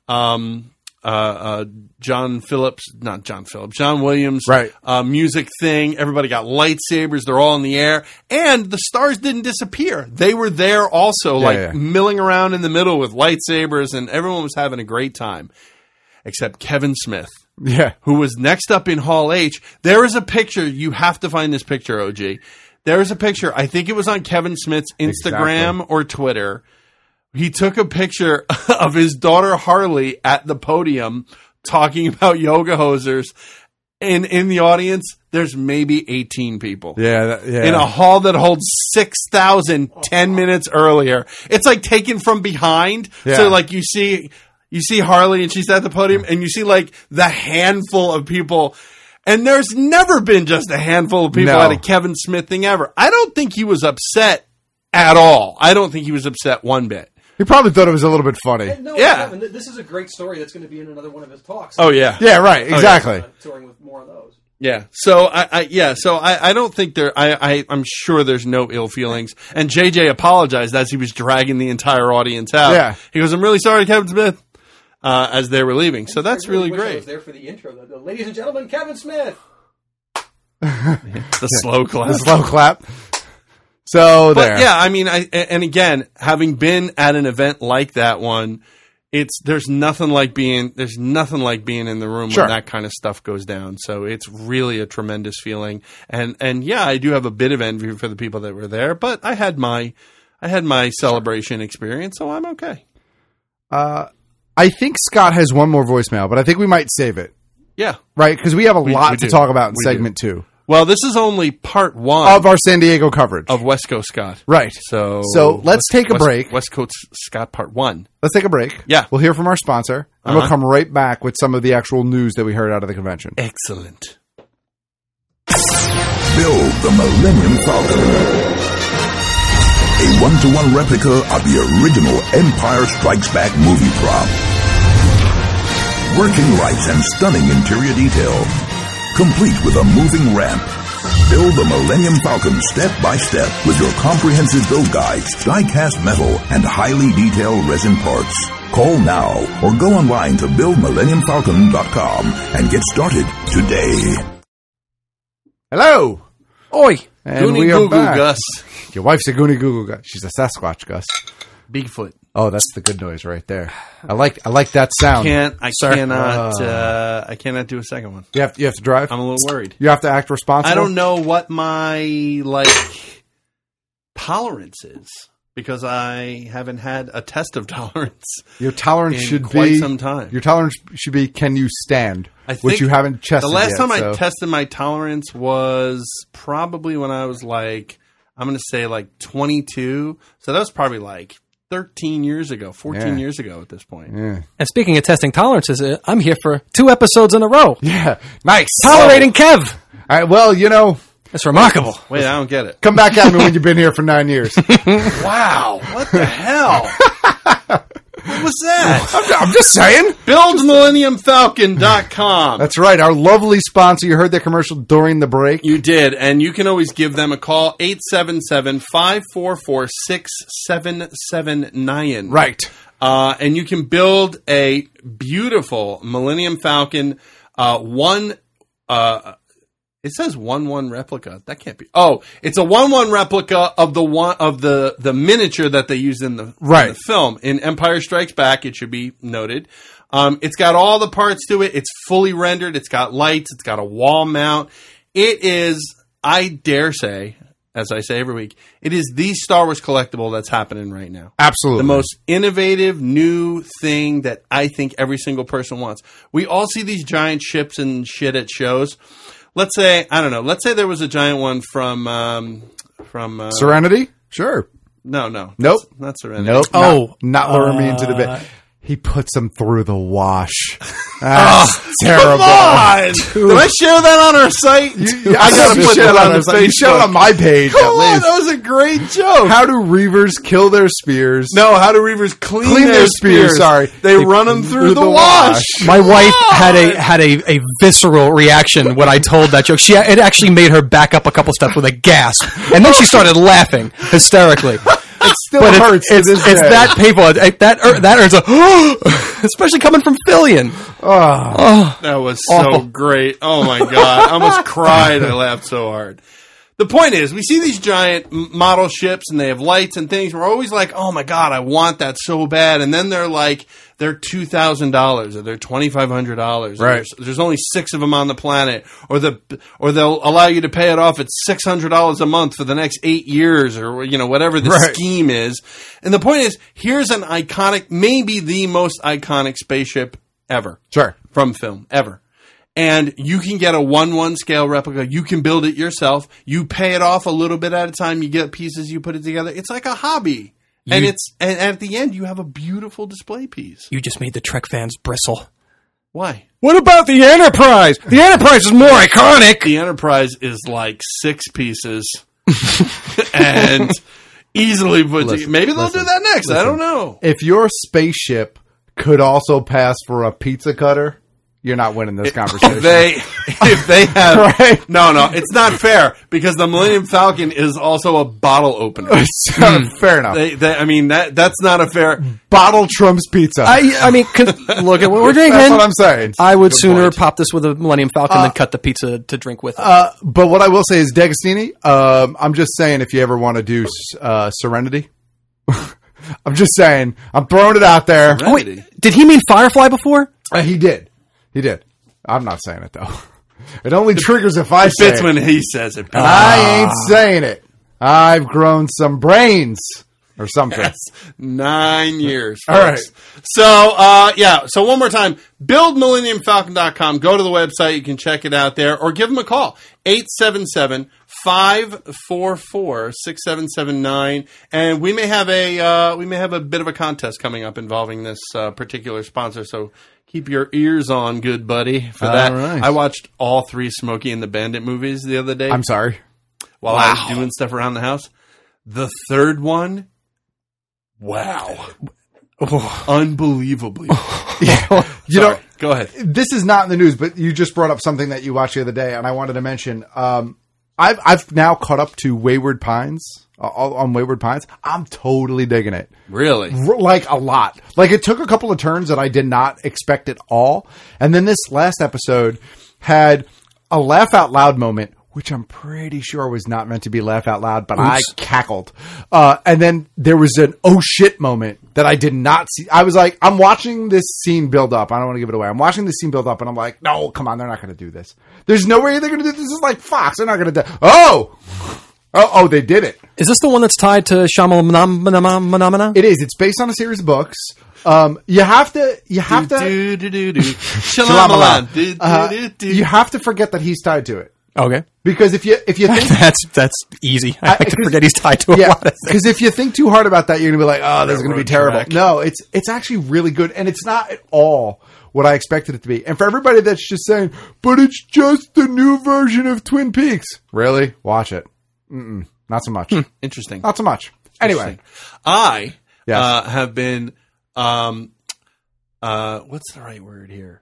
Speaker 3: Um, uh, uh, John Phillips, not John Phillips, John Williams,
Speaker 5: Right.
Speaker 3: uh, music thing. Everybody got lightsabers. They're all in the air. And the stars didn't disappear. They were there also,
Speaker 5: Yeah,
Speaker 3: like
Speaker 5: yeah.
Speaker 3: milling around in the middle with lightsabers, and everyone was having a great time. Except Kevin Smith,
Speaker 5: Yeah.
Speaker 3: who was next up in Hall H. There is a picture. You have to find this picture, O G. There is a picture. I think it was on Kevin Smith's Instagram
Speaker 5: Exactly.
Speaker 3: or Twitter. He took a picture of his daughter Harley at the podium talking about yoga hosers. And in the audience, there's maybe eighteen people.
Speaker 5: Yeah. That, yeah.
Speaker 3: In a hall that holds six thousand ten minutes earlier. It's like taken from behind.
Speaker 5: Yeah.
Speaker 3: So like you see, you see Harley and she's at the podium and you see like the handful of people. And there's never been just a handful of people
Speaker 5: No.
Speaker 3: at a Kevin Smith thing ever. I don't think he was upset at all. I don't think he was upset one bit.
Speaker 5: He probably thought it was a little bit funny.
Speaker 14: No,
Speaker 3: Yeah.
Speaker 14: Kevin, this is a great story that's going to be in another one of his talks.
Speaker 3: Oh, yeah.
Speaker 5: Yeah, right.
Speaker 3: Oh, yeah.
Speaker 5: Exactly.
Speaker 14: Uh, touring with more of those.
Speaker 3: Yeah. So I, I yeah. So I, I don't think there. I, I I'm sure there's no ill feelings. And J J apologized as he was dragging the entire audience out.
Speaker 5: Yeah.
Speaker 3: He goes, "I'm really sorry, Kevin Smith," uh, as they were leaving. So that's
Speaker 14: I really,
Speaker 3: really
Speaker 14: wish I
Speaker 3: great.
Speaker 14: was there for the intro. The, the, ladies and gentlemen, Kevin Smith.
Speaker 3: The slow clap.
Speaker 5: The slow clap. So
Speaker 3: But
Speaker 5: there.
Speaker 3: yeah, I mean, I and again, having been at an event like that one, it's there's nothing like being there's nothing like being in the room
Speaker 5: Sure.
Speaker 3: when that kind of stuff goes down. So it's really a tremendous feeling. And and yeah, I do have a bit of envy for the people that were there, but I had my I had my celebration experience, so I'm okay.
Speaker 5: Uh, I think Scott has one more voicemail, but I think we might save it.
Speaker 3: Yeah.
Speaker 5: Right? Because we have a
Speaker 3: We-
Speaker 5: lot
Speaker 3: we
Speaker 5: to
Speaker 3: do.
Speaker 5: talk about in
Speaker 3: We
Speaker 5: segment
Speaker 3: do.
Speaker 5: two.
Speaker 3: Well, this is only part one
Speaker 5: Of our San Diego coverage.
Speaker 3: of West Coast Scott.
Speaker 5: Right.
Speaker 3: So,
Speaker 5: So let's
Speaker 3: West-
Speaker 5: take a
Speaker 3: West-
Speaker 5: break.
Speaker 3: West Coast Scott part one.
Speaker 5: Let's take a break.
Speaker 3: Yeah.
Speaker 5: We'll hear from our sponsor, and we'll
Speaker 3: Uh-huh.
Speaker 5: come right back with some of the actual news that we heard out of the convention.
Speaker 3: Excellent.
Speaker 16: Build the Millennium Falcon. A one-to-one replica of the original Empire Strikes Back movie prop. Working lights and stunning interior detail. Complete with a moving ramp. Build the Millennium Falcon step by step with your comprehensive build guides, die-cast metal, and highly detailed resin parts. Call now or go online to build millennium falcon dot com and get started today.
Speaker 5: Hello.
Speaker 7: Oi.
Speaker 5: And
Speaker 3: Goonie
Speaker 5: we are
Speaker 3: Goo Goo
Speaker 5: back.
Speaker 3: Gus.
Speaker 5: Your wife's a Goonie Goo Goo Gus. She's a Sasquatch Gus.
Speaker 3: Bigfoot.
Speaker 5: Oh, that's the good noise right there. I like I like that sound.
Speaker 3: Can't I
Speaker 5: Sir.
Speaker 3: cannot
Speaker 5: Uh,
Speaker 3: uh, I cannot do a second one.
Speaker 5: You have you have to drive?
Speaker 3: I'm a little worried.
Speaker 5: You have to act responsible?
Speaker 3: I don't know what my like tolerance is because I haven't had a test of tolerance.
Speaker 5: Your tolerance
Speaker 3: in
Speaker 5: should
Speaker 3: quite
Speaker 5: be
Speaker 3: some time.
Speaker 5: Your tolerance should be can you stand?
Speaker 3: I
Speaker 5: which
Speaker 3: think
Speaker 5: you haven't tested
Speaker 3: The last
Speaker 5: yet,
Speaker 3: time
Speaker 5: so.
Speaker 3: I tested my tolerance was probably when I was like, I'm going to say like twenty-two. So that was probably like thirteen years ago, fourteen
Speaker 5: Yeah.
Speaker 3: years ago at this point.
Speaker 5: Yeah.
Speaker 7: And speaking of testing tolerances, uh, I'm here for two episodes in a row.
Speaker 5: Yeah. Nice.
Speaker 7: Tolerating Kev.
Speaker 5: All right, well, you know,
Speaker 7: That's remarkable.
Speaker 3: Wait, I don't get it.
Speaker 5: come back at me when you've been here for nine years.
Speaker 3: Wow. What the hell? What was that?
Speaker 5: I'm, I'm just saying.
Speaker 3: build millennium falcon dot com.
Speaker 5: That's right. Our lovely sponsor. You heard their commercial during the break.
Speaker 3: You did, and you can always give them a call, eight seven seven, five four four, six seven seven nine.
Speaker 5: Right.
Speaker 3: Uh, and you can build a beautiful Millennium Falcon, uh, one, uh, it says one one replica. That can't be. Oh, it's a one one replica of the one of the the miniature that they used in the,
Speaker 5: Right.
Speaker 3: in the film in Empire Strikes Back. It should be noted. Um, it's got all the parts to it. It's fully rendered. It's got lights. It's got a wall mount. It is, I dare say, as I say every week, it is the Star Wars collectible that's happening right now.
Speaker 5: Absolutely.
Speaker 3: The most innovative new thing that I think every single person wants. We all see these giant ships and shit at shows. Let's say, I don't know, let's say there was a giant one from, um, from, uh,
Speaker 5: Serenity? Sure.
Speaker 3: no, no.
Speaker 5: Nope.
Speaker 3: That's not Serenity.
Speaker 5: Nope.
Speaker 7: Oh.
Speaker 5: Not, not luring me into the
Speaker 7: Uh,
Speaker 5: bit. He puts them through the wash. That's
Speaker 3: Come
Speaker 5: terrible.
Speaker 3: on! Did I share that on our site?
Speaker 5: You- I gotta
Speaker 3: put
Speaker 5: put
Speaker 3: that
Speaker 5: that
Speaker 3: on
Speaker 5: on
Speaker 3: the
Speaker 5: the You showed it on my page
Speaker 3: Come
Speaker 5: at
Speaker 3: on,
Speaker 5: least.
Speaker 3: that was a great joke.
Speaker 5: How do Reavers kill their spears?
Speaker 3: No, how do Reavers clean,
Speaker 5: Clean
Speaker 3: their,
Speaker 5: their spears, sorry.
Speaker 3: They,
Speaker 5: They
Speaker 3: run them through,
Speaker 5: through
Speaker 3: the,
Speaker 5: the
Speaker 3: wash.
Speaker 5: wash.
Speaker 7: My wife had a had a, a visceral reaction when I told that joke. She it actually made her back up a couple steps with a gasp, and then she started laughing hysterically.
Speaker 5: It still
Speaker 7: But
Speaker 5: hurts.
Speaker 7: it's
Speaker 5: to
Speaker 7: it's,
Speaker 5: this
Speaker 7: it's
Speaker 5: day.
Speaker 7: that painful. It, that er, that earns a especially coming from Fillion. Oh,
Speaker 3: That was
Speaker 7: Awful.
Speaker 3: so great. Oh my God. I almost cried. I laughed so hard. The point is, we see these giant m- model ships and they have lights and things. We're always like, oh my God, I want that so bad. And then they're like, they're two thousand dollars or they're twenty-five hundred dollars.
Speaker 5: Right.
Speaker 3: There's, there's only six of them on the planet. Or the, or they'll allow you to pay it off at six hundred dollars a month for the next eight years or, you know, whatever the
Speaker 5: Right.
Speaker 3: scheme is. And the point is, here's an iconic, maybe the most iconic spaceship ever.
Speaker 5: Sure.
Speaker 3: From film, ever. And you can get a one one scale replica. You can build it yourself. You pay it off a little bit at a time. You get pieces, you put it together. It's like a hobby. And
Speaker 7: You-
Speaker 3: it's and at the end, you have a beautiful display piece.
Speaker 7: you just made the Trek fans bristle.
Speaker 3: Why?
Speaker 7: What about the Enterprise? The Enterprise is more iconic.
Speaker 3: The Enterprise is like six pieces and easily put
Speaker 5: Listen,
Speaker 3: together. Maybe they'll
Speaker 5: listen,
Speaker 3: do that next. I
Speaker 5: listen.
Speaker 3: don't know.
Speaker 5: If your spaceship could also pass for a pizza cutter, you're not winning this conversation.
Speaker 3: If they, if they have,
Speaker 5: Right.
Speaker 3: no, no, it's not fair because the Millennium Falcon is also a bottle opener.
Speaker 5: So, fair enough.
Speaker 3: They, they, I mean that that's not a fair.
Speaker 5: Bottle trumps pizza.
Speaker 7: I I mean, 'cause look at what we're drinking.
Speaker 5: That's what I'm saying.
Speaker 7: I would
Speaker 3: Good
Speaker 7: sooner
Speaker 3: point.
Speaker 7: pop this with a Millennium Falcon
Speaker 5: Uh,
Speaker 7: than cut the pizza to drink with it.
Speaker 5: Uh, but what I will say is, D'Agostini, um, I'm just saying if you ever want to do uh, Serenity, I'm just saying, I'm throwing it out there.
Speaker 7: Oh, wait, did he mean Firefly before?
Speaker 5: Uh, he did. He did. I'm not saying it, though. It only triggers if I
Speaker 3: It
Speaker 5: say
Speaker 3: fits
Speaker 5: it.
Speaker 3: when he says it.
Speaker 5: And I ain't saying it. I've grown some brains. or something.
Speaker 3: Yes. Nine years.
Speaker 5: All right.
Speaker 3: So, uh, yeah. So one more time, build millennium falcon dot com. Go to the website. You can check it out there or give them a call. eight seven seven, five four four, six seven seven nine. And we may have a, uh, we may have a bit of a contest coming up involving this, uh, particular sponsor. So keep your ears on, good buddy, for that.
Speaker 5: All right.
Speaker 3: I watched all three Smokey and the Bandit movies the other day.
Speaker 5: I'm sorry.
Speaker 3: While
Speaker 5: Wow.
Speaker 3: I was doing stuff around the house. The third one, wow. Unbelievably.
Speaker 5: Yeah. You
Speaker 3: Sorry.
Speaker 5: know,
Speaker 3: Go ahead.
Speaker 5: This is not in the news, but you just brought up something that you watched the other day, and I wanted to mention. Um, I've I've now caught up to Wayward Pines uh, on Wayward Pines. I'm totally digging it.
Speaker 3: Really?
Speaker 5: R- like a lot. Like it took a couple of turns that I did not expect at all, and then this last episode had a laugh out loud moment, which I'm pretty sure was not meant to be laugh out loud, but Oops. I cackled. Uh, and then there was an oh shit moment that I did not see. I was like, I'm watching this scene build up. I don't want to give it away. I'm watching this scene build up and I'm like, no, come on. They're not going to do this. There's no way they're going to do this. This is like Fox. They're not going to do Oh! Oh, oh, they did it.
Speaker 7: Is this the one that's tied to Shyamalan?
Speaker 5: It is. It's based on a series of books. Um, you have to, you have to,
Speaker 3: do, do, do, do. Shyamalan. Do, do,
Speaker 5: uh,
Speaker 3: do, do.
Speaker 5: you have to forget that he's tied to it.
Speaker 7: Okay.
Speaker 5: Because if you if you think
Speaker 7: that's that's easy, I, I can forget he's tied to a
Speaker 5: yeah,
Speaker 7: lot of things.
Speaker 5: Because if you think too hard about that, you're gonna be like, oh, this is gonna be terrible.
Speaker 3: Track.
Speaker 5: No, it's it's actually really good, and it's not at all what I expected it to be. And for everybody that's just saying, but it's just the new version of Twin Peaks, really, watch it. Mm-mm, not so much.
Speaker 3: Hmm. Interesting.
Speaker 5: Not so much. Anyway,
Speaker 3: I
Speaker 5: yes.
Speaker 3: uh, have been. Um, uh, what's the right word here?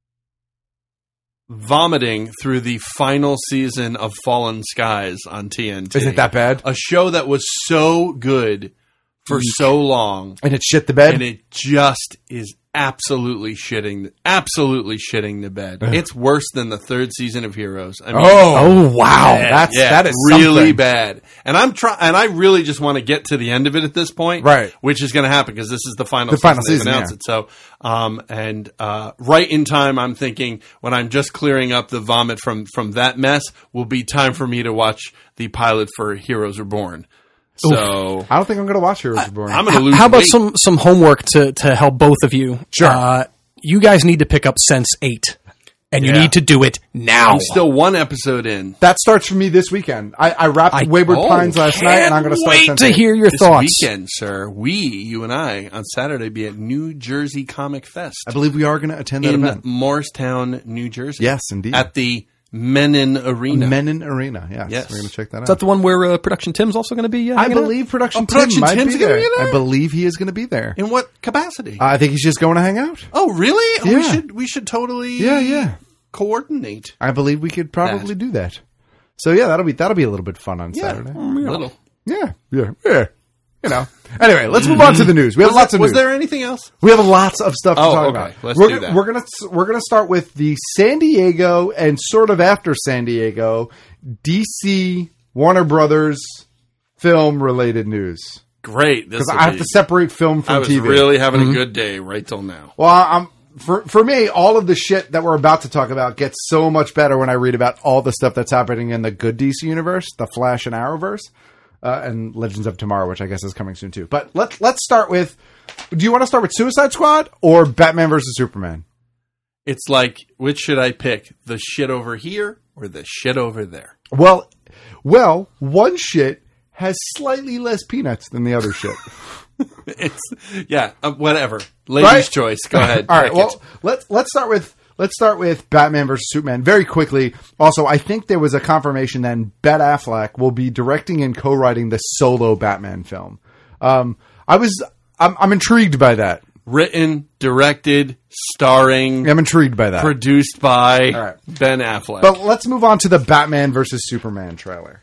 Speaker 3: Vomiting through the final season of Fallen Skies on T N T.
Speaker 5: Is it that bad?
Speaker 3: A show that was so good for so long.
Speaker 5: And it shit the bed?
Speaker 3: And it just is absolutely shitting, absolutely shitting the bed. It's worse than the third season of Heroes. I mean,
Speaker 5: oh, oh, wow.
Speaker 3: bad.
Speaker 5: That's,
Speaker 3: yeah,
Speaker 5: that is
Speaker 3: really
Speaker 5: something.
Speaker 3: bad. And I'm trying, and I really just want to get to the end of it at this point.
Speaker 5: Right.
Speaker 3: Which is going to happen because this is the final
Speaker 5: The
Speaker 3: season.
Speaker 5: final
Speaker 3: They've
Speaker 5: season,
Speaker 3: announced
Speaker 5: yeah.
Speaker 3: it. So, um, and, uh, right in time, I'm thinking when I'm just clearing up the vomit from, from that mess will be time for me to watch the pilot for Heroes Reborn. So
Speaker 5: Oof. I don't think I'm going to watch Heroes Reborn.
Speaker 3: I'm going to lose
Speaker 7: How about
Speaker 3: weight.
Speaker 7: some some homework to to help both of you?
Speaker 5: Sure.
Speaker 7: Uh, you guys need to pick up Sense eight, and you
Speaker 3: Yeah.
Speaker 7: need to do it now.
Speaker 3: I'm still one episode in.
Speaker 5: That starts for me this weekend. I, I wrapped
Speaker 7: I-
Speaker 5: Wayward
Speaker 3: oh,
Speaker 5: Pines last night, and I'm going to start
Speaker 7: Wait
Speaker 5: Sense
Speaker 7: to
Speaker 5: eight.
Speaker 7: hear your
Speaker 3: This
Speaker 7: thoughts.
Speaker 3: weekend, sir, we, you and I, on Saturday, be at New Jersey Comic Fest
Speaker 5: I believe we are going to attend that
Speaker 3: in
Speaker 5: event.
Speaker 3: Morristown, New Jersey.
Speaker 5: Yes, indeed.
Speaker 3: At the Menin Arena.
Speaker 5: Menin Arena, yes.
Speaker 3: Yes.
Speaker 5: We're going to check that out.
Speaker 7: Is that the one where uh, Production Tim's also going to be? Uh,
Speaker 5: I
Speaker 7: hanging out?
Speaker 5: believe Production,
Speaker 3: Oh, Production
Speaker 5: Tim might
Speaker 3: Tim's
Speaker 5: be
Speaker 3: gonna
Speaker 5: there.
Speaker 3: be there?
Speaker 5: I believe he is going to be there.
Speaker 3: In what capacity?
Speaker 5: I think he's just going to hang out.
Speaker 3: oh, really? Oh, we
Speaker 5: yeah.
Speaker 3: should we should totally
Speaker 5: Yeah, yeah.
Speaker 3: coordinate.
Speaker 5: I believe we could probably
Speaker 3: That.
Speaker 5: do that. So yeah, that'll be that'll be a little bit fun on
Speaker 3: Yeah,
Speaker 5: Saturday.
Speaker 3: a little.
Speaker 5: Yeah, yeah, yeah. You know. Anyway, let's move on to the news. We have
Speaker 3: Was,
Speaker 5: lots
Speaker 3: there,
Speaker 5: of
Speaker 3: was
Speaker 5: news.
Speaker 3: there anything else?
Speaker 5: We have lots of stuff to
Speaker 3: Oh,
Speaker 5: talk
Speaker 3: okay.
Speaker 5: about.
Speaker 3: Let's
Speaker 5: we're,
Speaker 3: do that.
Speaker 5: We're gonna we're gonna start with the San Diego and sort of after San Diego D C Warner Brothers film related news
Speaker 3: Great. This
Speaker 5: because
Speaker 3: will
Speaker 5: I have
Speaker 3: be-
Speaker 5: to separate film from
Speaker 3: I was
Speaker 5: T V.
Speaker 3: really having a good day right till now.
Speaker 5: Well, I'm for for me, all of the shit that we're about to talk about gets so much better when I read about all the stuff that's happening in the good D C universe, the Flash and Arrowverse, uh, and Legends of Tomorrow, which I guess is coming soon too. But let's let's start with. Do you want to start with Suicide Squad or Batman versus Superman?
Speaker 3: It's like, which should I pick? The shit over here or the shit over there?
Speaker 5: Well, well, one shit has slightly less peanuts than the other shit.
Speaker 3: It's yeah, uh, whatever. Ladies'
Speaker 5: Right?
Speaker 3: choice. Go ahead.
Speaker 5: All right.
Speaker 3: Pick
Speaker 5: Well,
Speaker 3: it.
Speaker 5: let's let's start with let's start with Batman versus Superman very quickly. Also, I think there was a confirmation that Ben Affleck will be directing and co-writing the solo Batman film. Um, I was I'm, I'm intrigued by that.
Speaker 3: Written, directed, starring,
Speaker 5: I'm intrigued by that.
Speaker 3: produced by
Speaker 5: All right.
Speaker 3: Ben Affleck.
Speaker 5: But let's move on to the Batman versus Superman trailer.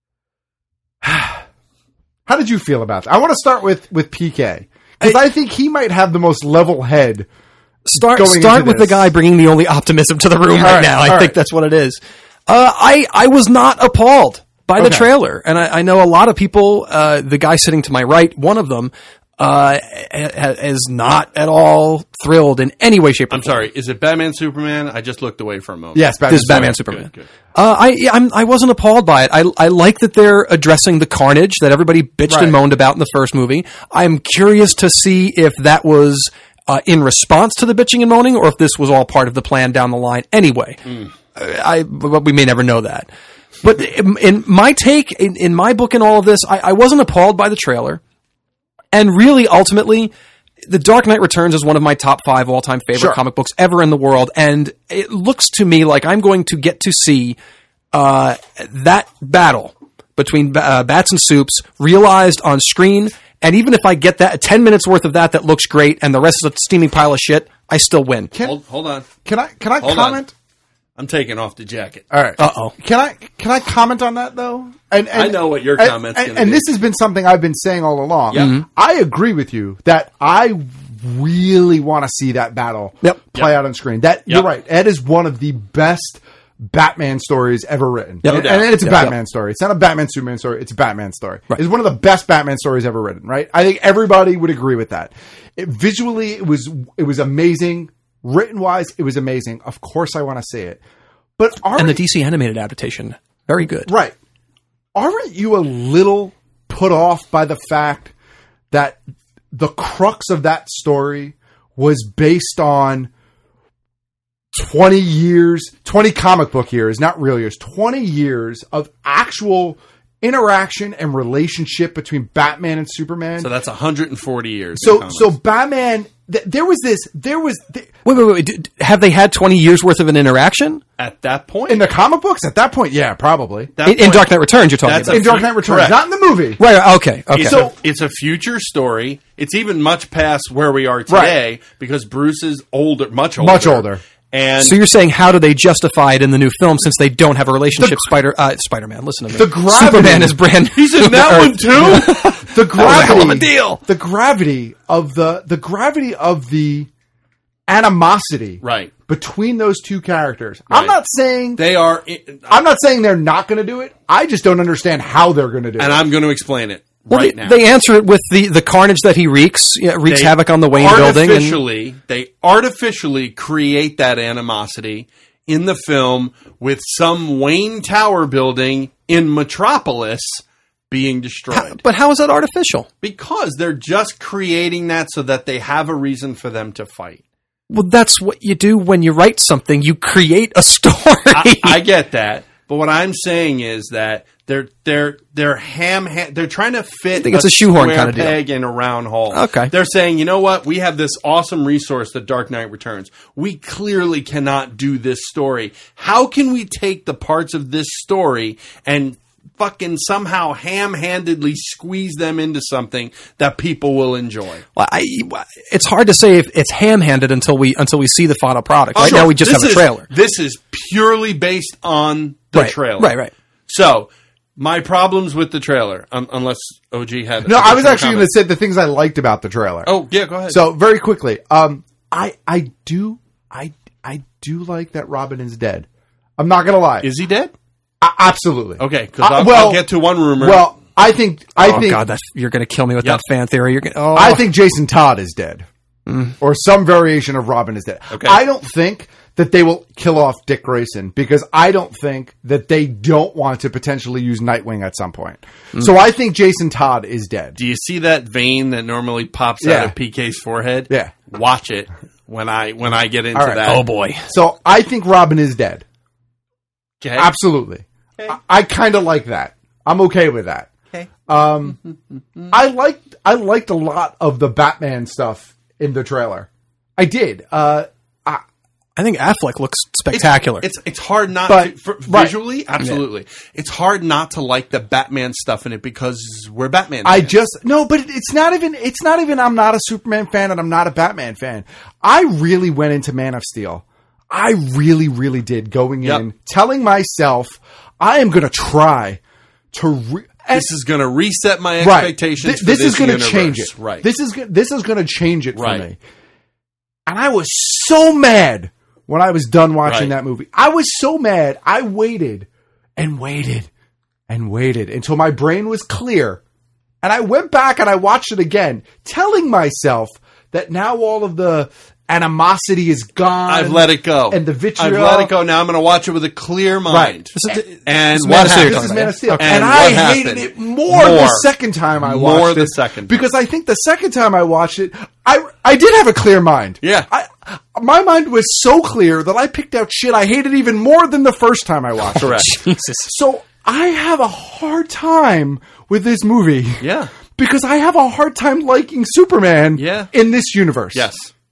Speaker 5: How did you feel about that? I want to start with with P K because I, I think he might have the most level head.
Speaker 7: Start
Speaker 5: going
Speaker 7: start
Speaker 5: into
Speaker 7: with
Speaker 5: this.
Speaker 7: the guy bringing the only optimism to the room
Speaker 5: All
Speaker 7: right,
Speaker 5: right,
Speaker 7: now.
Speaker 5: all
Speaker 7: I
Speaker 5: right.
Speaker 7: think that's what it is. Uh, I I was not appalled by the
Speaker 5: Okay.
Speaker 7: trailer, and I, I know a lot of people. Uh, the guy sitting to my right, one of them, uh, is not at all thrilled in any way, shape, or
Speaker 3: I'm
Speaker 7: form.
Speaker 3: sorry. Is it Batman Superman? I just looked away for a moment.
Speaker 5: Yes, Batman
Speaker 7: This is Batman
Speaker 3: Superman.
Speaker 7: Superman.
Speaker 3: Good, good.
Speaker 7: Uh, I yeah, I'm, I wasn't appalled by it. I I like that they're addressing the carnage that everybody bitched
Speaker 5: Right.
Speaker 7: and moaned about in the first movie. I'm curious to see if that was uh, in response to the bitching and moaning, or if this was all part of the plan down the line. Anyway,
Speaker 3: Mm.
Speaker 7: I but we may never know that. But in, in my take, in, in my book, in all of this, I, I wasn't appalled by the trailer, and really, ultimately, The Dark Knight Returns is one of my top five all-time favorite
Speaker 5: Sure.
Speaker 7: comic books ever in the world, and it looks to me like I'm going to get to see uh, that battle between uh, Bats and Soups realized on screen, and even if I get that ten minutes worth of that that looks great, and the rest is a steaming pile of shit, I still win.
Speaker 5: Can,
Speaker 3: Hold, hold on.
Speaker 5: can I can I
Speaker 3: Hold
Speaker 5: comment?
Speaker 3: on. I'm taking off the jacket.
Speaker 5: All right.
Speaker 7: Uh-oh.
Speaker 5: Can I can I comment on that though? And, and
Speaker 3: I know what your
Speaker 5: and-
Speaker 3: comment's
Speaker 5: and,
Speaker 3: gonna
Speaker 5: and
Speaker 3: be.
Speaker 5: this has been something I've been saying all along.
Speaker 3: Yeah. Mhm.
Speaker 5: I agree with you that I really want to see that battle
Speaker 7: Yep.
Speaker 5: play
Speaker 3: Yep.
Speaker 5: out on screen. That
Speaker 3: Yep.
Speaker 5: you're right. Ed is one of the best Batman stories ever written.
Speaker 7: Yep.
Speaker 5: And,
Speaker 3: No doubt.
Speaker 5: and it's a
Speaker 7: Yep.
Speaker 5: Batman story. It's not a Batman Superman story. It's a Batman story.
Speaker 7: Right.
Speaker 5: It's one of the best Batman stories ever written. Right. I think everybody would agree with that. It, visually, it was it was amazing. Written wise, it was amazing. Of course, I want to see it. But aren't
Speaker 7: And the D C animated adaptation, very good.
Speaker 5: right? Aren't you a little put off by the fact that the crux of that story was based on twenty years, twenty comic book years, not real years, twenty years of actual interaction and relationship between Batman and Superman?
Speaker 3: So that's one hundred forty years. in
Speaker 5: So,
Speaker 3: comics.
Speaker 5: so Batman, th- there was this, there was, th-
Speaker 7: Wait, wait, wait. d- d- Have they had twenty years worth of an interaction?
Speaker 3: at that point,
Speaker 5: in the comic books at that point, yeah, probably.
Speaker 3: that
Speaker 7: In, in
Speaker 3: point-
Speaker 7: Dark Knight Returns, you're talking
Speaker 3: That's
Speaker 7: about.
Speaker 5: In Dark Knight Returns,
Speaker 3: Correct.
Speaker 5: not in the movie.
Speaker 7: Right, okay, okay.
Speaker 3: It's,
Speaker 5: So-
Speaker 3: a, it's a future story. It's even much past where we are today because Bruce is older, much older,
Speaker 5: Much older.
Speaker 3: And
Speaker 7: So you're saying, how do they justify it in the new film since they don't have a relationship? Spider, uh, Spider-Man, listen to me.
Speaker 5: The gravity-
Speaker 7: Superman is brand.
Speaker 3: he's in that one too.
Speaker 5: The
Speaker 7: That was a hell of a
Speaker 5: gravity,
Speaker 7: deal.
Speaker 5: the gravity of the the gravity of the animosity
Speaker 3: Right.
Speaker 5: between those two characters. I'm
Speaker 3: Right.
Speaker 5: not saying
Speaker 3: They are,
Speaker 5: I'm not saying they're not going to do it. I just don't understand how they're going to do
Speaker 3: and
Speaker 5: it.
Speaker 3: I'm going to explain it
Speaker 7: Well,
Speaker 3: right
Speaker 7: they,
Speaker 3: now.
Speaker 7: they answer it with the, the carnage that he wreaks, yeah, wreaks
Speaker 3: They
Speaker 7: havoc on the Wayne building. And,
Speaker 3: Artificially, they artificially create that animosity in the film with some Wayne Tower building in Metropolis being destroyed.
Speaker 7: but how is that artificial?
Speaker 3: Because they're just creating that so that they have a reason for them to fight.
Speaker 7: Well, that's what you do when you write something. You create a story.
Speaker 3: I, I get that, but what I'm saying is that they're they're they're ham, ham they're trying to fit.
Speaker 7: I think it's a shoehorn
Speaker 3: square
Speaker 7: kind of deal.
Speaker 3: peg in a round hole.
Speaker 7: Okay.
Speaker 3: They're saying, you know what? We have this awesome resource, The Dark Knight Returns. We clearly cannot do this story. How can we take the parts of this story and fucking somehow ham-handedly squeeze them into something that people will enjoy?
Speaker 7: Well, I, it's hard to say if it's ham-handed until we until we see the final product.
Speaker 3: Oh,
Speaker 7: Right
Speaker 3: sure.
Speaker 7: now, we just
Speaker 3: This
Speaker 7: have a
Speaker 3: is-
Speaker 7: trailer.
Speaker 3: This is purely based on the
Speaker 7: Right,
Speaker 3: trailer.
Speaker 7: right, right.
Speaker 3: So, my problems with the trailer, um, unless O G had...
Speaker 5: no, I was
Speaker 3: additional
Speaker 5: actually going to
Speaker 3: comments.
Speaker 5: say the things I liked about the trailer.
Speaker 3: Oh, yeah, go ahead.
Speaker 5: So very quickly, um, I I do I I do like that Robin is dead. I'm not going to lie.
Speaker 3: Is he dead?
Speaker 5: Uh, absolutely.
Speaker 3: Okay, because
Speaker 5: Uh,
Speaker 3: I'll,
Speaker 5: well-
Speaker 3: I'll get to one rumor.
Speaker 5: Well, I think I
Speaker 7: oh
Speaker 5: think
Speaker 7: God, that's, you're going to kill me with
Speaker 3: Yep.
Speaker 7: that fan theory. You're going. Oh,
Speaker 5: I think Jason Todd is dead, or some variation of Robin is dead.
Speaker 3: Okay.
Speaker 5: I don't think that they will kill off Dick Grayson because I don't think that they don't want to potentially use Nightwing at some point. So I think Jason Todd is dead.
Speaker 3: do you see that vein that normally pops
Speaker 5: Yeah.
Speaker 3: out of P K's forehead?
Speaker 5: Yeah.
Speaker 3: Watch it when I when I get into
Speaker 5: All right.
Speaker 3: that.
Speaker 7: oh boy.
Speaker 5: So I think Robin is dead.
Speaker 3: Okay.
Speaker 5: Absolutely.
Speaker 3: Okay.
Speaker 5: I, I kind of like that. I'm okay with that.
Speaker 3: Okay.
Speaker 5: Um, I liked I liked a lot of the Batman stuff in the trailer. I did. Uh, I,
Speaker 7: I think Affleck looks spectacular.
Speaker 3: It's it's hard not
Speaker 5: But-
Speaker 3: to for,
Speaker 5: right.
Speaker 3: visually, absolutely. It's hard not to like the Batman stuff in it because we're Batman.
Speaker 5: I
Speaker 3: fans.
Speaker 5: just no, but it's not even. It's not even. I'm not a Superman fan and I'm not a Batman fan. I really went into Man of Steel. I really, really did going
Speaker 3: Yep.
Speaker 5: in, telling myself I am going to try to. Re- and-
Speaker 3: This is going to reset my
Speaker 5: right.
Speaker 3: expectations.
Speaker 5: Th-
Speaker 3: for
Speaker 5: this
Speaker 3: this
Speaker 5: is going to
Speaker 3: universe.
Speaker 5: change it.
Speaker 3: Right.
Speaker 5: This is go- this is going to change it for
Speaker 3: Right.
Speaker 5: me. And I was so mad when I was done watching
Speaker 3: Right.
Speaker 5: that movie. I was so mad. I waited and waited and waited until my brain was clear And I went back and I watched it again, telling myself that now all of the animosity is gone.
Speaker 3: I've let it go.
Speaker 5: And the vitriol.
Speaker 3: I've let it go. Now I'm going to watch it with a clear mind.
Speaker 5: Right.
Speaker 3: And, and
Speaker 5: Man
Speaker 3: what
Speaker 5: of Steel. This is
Speaker 3: happened?
Speaker 5: Man of Steel.
Speaker 3: Okay.
Speaker 5: And,
Speaker 3: And
Speaker 5: I
Speaker 3: what
Speaker 5: hated
Speaker 3: happened?
Speaker 5: it more,
Speaker 3: More.
Speaker 5: the second time I watched
Speaker 3: More
Speaker 5: it.
Speaker 3: the second.
Speaker 5: Because I think the second time I watched it, I I did have a clear mind.
Speaker 3: Yeah.
Speaker 5: I, my mind was so clear that I picked out shit I hated even more than the first time I watched
Speaker 3: Correct.
Speaker 5: it. Jesus. So I have a hard time with this movie.
Speaker 3: Yeah.
Speaker 5: Because I have a hard time liking Superman
Speaker 3: Yeah.
Speaker 5: in this universe.
Speaker 3: Yes.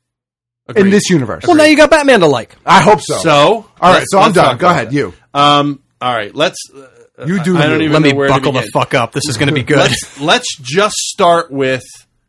Speaker 5: In
Speaker 3: Agreed.
Speaker 5: this universe.
Speaker 7: Well, now you got Batman to like.
Speaker 5: I hope so.
Speaker 3: So,
Speaker 5: all right,
Speaker 3: let's-
Speaker 5: so I'm
Speaker 3: let's
Speaker 5: done.
Speaker 3: talk
Speaker 5: Go
Speaker 3: about
Speaker 5: ahead,
Speaker 3: it.
Speaker 5: you.
Speaker 3: Um, all right, let's. Uh,
Speaker 5: You do
Speaker 3: I don't
Speaker 5: you.
Speaker 3: even
Speaker 7: Let
Speaker 3: know
Speaker 7: me
Speaker 3: where
Speaker 7: buckle
Speaker 3: to
Speaker 7: the
Speaker 3: begin.
Speaker 7: fuck up. This is going to be good.
Speaker 3: Let's, let's just start with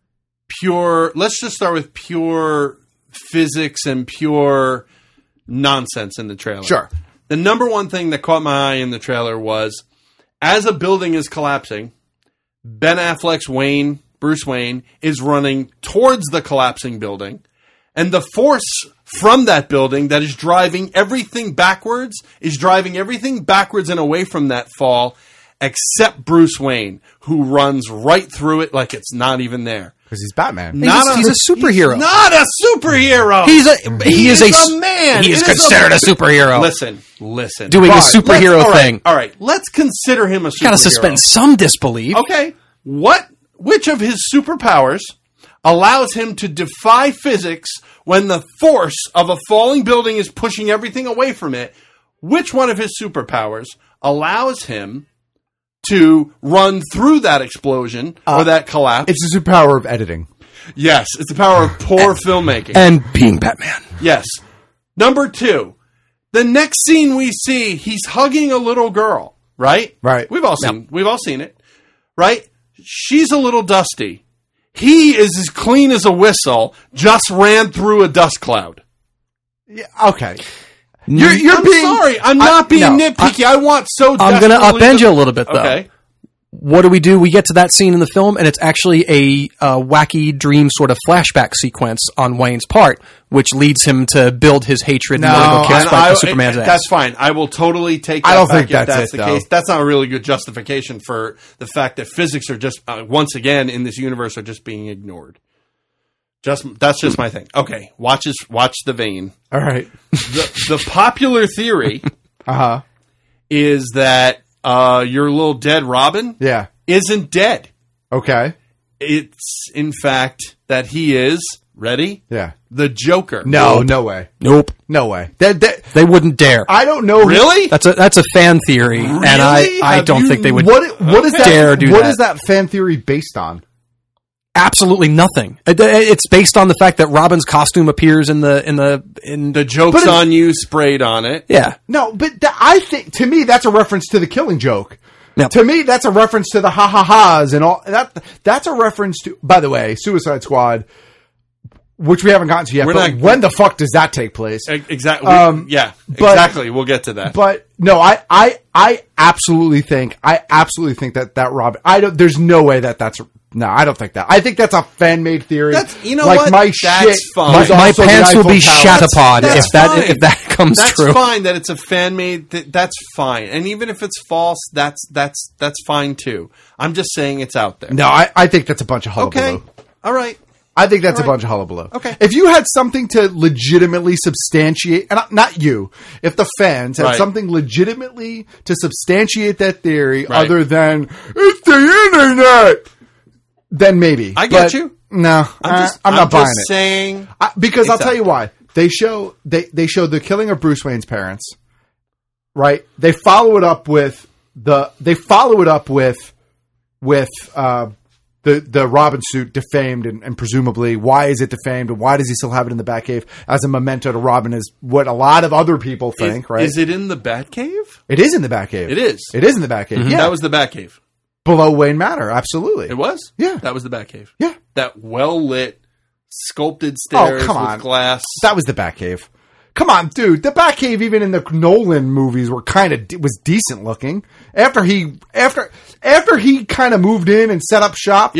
Speaker 3: pure. Let's just start with pure physics and pure nonsense in the trailer.
Speaker 5: Sure.
Speaker 3: The number one thing that caught my eye in the trailer was, as a building is collapsing, Ben Affleck's Wayne, Bruce Wayne, is running towards the collapsing building, and the force from that building that is driving everything backwards is driving everything backwards and away from that fall, except Bruce Wayne, who runs right through it like it's not even there.
Speaker 5: Because he's Batman.
Speaker 3: Not
Speaker 7: he's, a, he's a superhero.
Speaker 3: He's not a superhero.
Speaker 7: He's a he,
Speaker 3: He
Speaker 7: is,
Speaker 3: is
Speaker 7: a,
Speaker 3: a man.
Speaker 7: He is
Speaker 3: It is
Speaker 7: considered a,
Speaker 3: a-
Speaker 7: superhero.
Speaker 3: Listen, listen.
Speaker 7: Doing
Speaker 3: Fine.
Speaker 7: a superhero
Speaker 3: Let's- all right,
Speaker 7: thing.
Speaker 3: All right, let's consider him a superhero.
Speaker 7: Got to suspend some disbelief.
Speaker 3: Okay, what? Which of his superpowers allows him to defy physics when the force of a falling building is pushing everything away from it? Which one of his superpowers allows him to run through that explosion
Speaker 5: Uh,
Speaker 3: or that collapse?
Speaker 5: It's the superpower of editing.
Speaker 3: Yes, it's the power of poor filmmaking.
Speaker 7: And being Batman.
Speaker 3: Yes. Number two, the next scene we see, he's hugging a little girl, right?
Speaker 5: Right.
Speaker 3: We've all seen, we've all seen it, right? She's a little dusty. He is as clean as a whistle, just ran through a dust cloud.
Speaker 5: Yeah, okay. You're, you're
Speaker 3: I'm
Speaker 5: being
Speaker 3: sorry. I'm not
Speaker 5: I-
Speaker 3: being
Speaker 5: no,
Speaker 3: nitpicky. I, want so
Speaker 7: I'm going to
Speaker 3: desperately
Speaker 7: upend
Speaker 3: to-
Speaker 7: you a little bit, though.
Speaker 3: Okay.
Speaker 7: What do we do? We get to that scene in the film, and it's actually a uh, wacky dream sort of flashback sequence on Wayne's part, which leads him to build his hatred
Speaker 5: No,
Speaker 7: and want to go kick
Speaker 3: And
Speaker 7: Spike
Speaker 3: I-
Speaker 7: to Superman's
Speaker 3: it-
Speaker 7: ass.
Speaker 3: That's fine. I will totally take that
Speaker 5: I don't
Speaker 3: back
Speaker 5: think
Speaker 3: if
Speaker 5: that's
Speaker 3: that's
Speaker 5: it,
Speaker 3: the
Speaker 5: though.
Speaker 3: case. That's not a really good justification for the fact that physics are just, uh, once again, in this universe, are just being ignored. Just That's just my thing. Okay, watch, his, watch the vein.
Speaker 5: All right.
Speaker 3: The, the popular theory
Speaker 5: Uh-huh.
Speaker 3: is that uh, your little dead Robin
Speaker 5: Yeah.
Speaker 3: isn't dead.
Speaker 5: Okay.
Speaker 3: It's, in fact, that he is, ready?
Speaker 5: Yeah.
Speaker 3: The Joker.
Speaker 5: No, no way.
Speaker 7: Nope.
Speaker 5: No way. That, that,
Speaker 7: They wouldn't dare.
Speaker 5: I don't know. who-
Speaker 3: Really?
Speaker 7: That's a that's a fan theory, and I, I
Speaker 3: Have
Speaker 7: don't
Speaker 3: you-
Speaker 7: think they would
Speaker 5: What, what is that?
Speaker 7: dare do
Speaker 5: What
Speaker 7: that.
Speaker 5: is that fan theory based on?
Speaker 7: Absolutely nothing. It- It's based on the fact that Robin's costume appears in the in the in
Speaker 3: The joke's
Speaker 5: But it-
Speaker 3: on you sprayed on it.
Speaker 7: yeah.
Speaker 5: No, but th- I think, to me, that's a reference to the Killing Joke.
Speaker 7: No.
Speaker 5: To me, that's a reference to the ha ha ha's and all that. That's a reference to, by the way, Suicide Squad, which we haven't gotten to yet.
Speaker 3: We're
Speaker 5: But
Speaker 3: not-
Speaker 5: when the fuck does that take place?
Speaker 3: Exactly.
Speaker 5: Um,
Speaker 3: yeah,
Speaker 5: but-
Speaker 3: exactly. We'll get to that.
Speaker 5: But no, I, I, I absolutely think, I absolutely think that that Robin. I don't. There's no way that that's. No, I don't think that. I think that's a fan made theory.
Speaker 3: That's- you know
Speaker 5: like
Speaker 3: what?
Speaker 5: my
Speaker 3: That's
Speaker 5: shit.
Speaker 3: fine.
Speaker 5: was
Speaker 7: My
Speaker 5: also the
Speaker 7: pants will
Speaker 5: Eiffel
Speaker 7: be
Speaker 5: Tower.
Speaker 7: shatapod
Speaker 3: That's
Speaker 7: if that
Speaker 3: fine.
Speaker 7: if that comes
Speaker 3: that's
Speaker 7: true.
Speaker 3: fine that it's a fan made. Th- that's fine. And even if it's false, that's that's that's fine too. I'm just saying it's out there.
Speaker 5: No, I, I think that's a bunch of hullabaloo.
Speaker 3: Okay. All right.
Speaker 5: I think that's
Speaker 3: All
Speaker 5: a
Speaker 3: right.
Speaker 5: bunch of hullabaloo.
Speaker 3: Okay.
Speaker 5: If you had something to legitimately substantiate, and not you, if the fans had
Speaker 3: Right.
Speaker 5: something legitimately to substantiate that theory
Speaker 3: Right.
Speaker 5: other than, it's the internet, then maybe.
Speaker 3: I get
Speaker 5: But
Speaker 3: you.
Speaker 5: No,
Speaker 3: I'm just,
Speaker 5: I, am not
Speaker 3: I'm
Speaker 5: buying
Speaker 3: just
Speaker 5: it.
Speaker 3: saying.
Speaker 5: I, because I'll
Speaker 3: it's
Speaker 5: tell
Speaker 3: out
Speaker 5: you
Speaker 3: there.
Speaker 5: why. They show they they show the killing of Bruce Wayne's parents, right? They follow it up with the they follow it up with with uh, the the Robin suit defamed and, and presumably why is it defamed and why does he still have it in the Batcave as a memento to Robin is what a lot of other people think,
Speaker 3: is,
Speaker 5: right?
Speaker 3: Is it in the Batcave?
Speaker 5: It is in the Batcave.
Speaker 3: It is.
Speaker 5: It is in the Batcave.
Speaker 3: Mm-hmm.
Speaker 5: Yeah,
Speaker 3: That was the Batcave.
Speaker 5: below Wayne Manor. Absolutely.
Speaker 3: It was?
Speaker 5: Yeah.
Speaker 3: That was the Batcave.
Speaker 5: Yeah.
Speaker 3: That well lit, sculpted stairs
Speaker 5: Oh, come
Speaker 3: with
Speaker 5: on.
Speaker 3: glass.
Speaker 5: That was the Batcave. Come on, dude. The Batcave, even in the Nolan movies, were kind of de- was decent looking. After he after after he kind of moved in and set up shop,
Speaker 3: Yeah.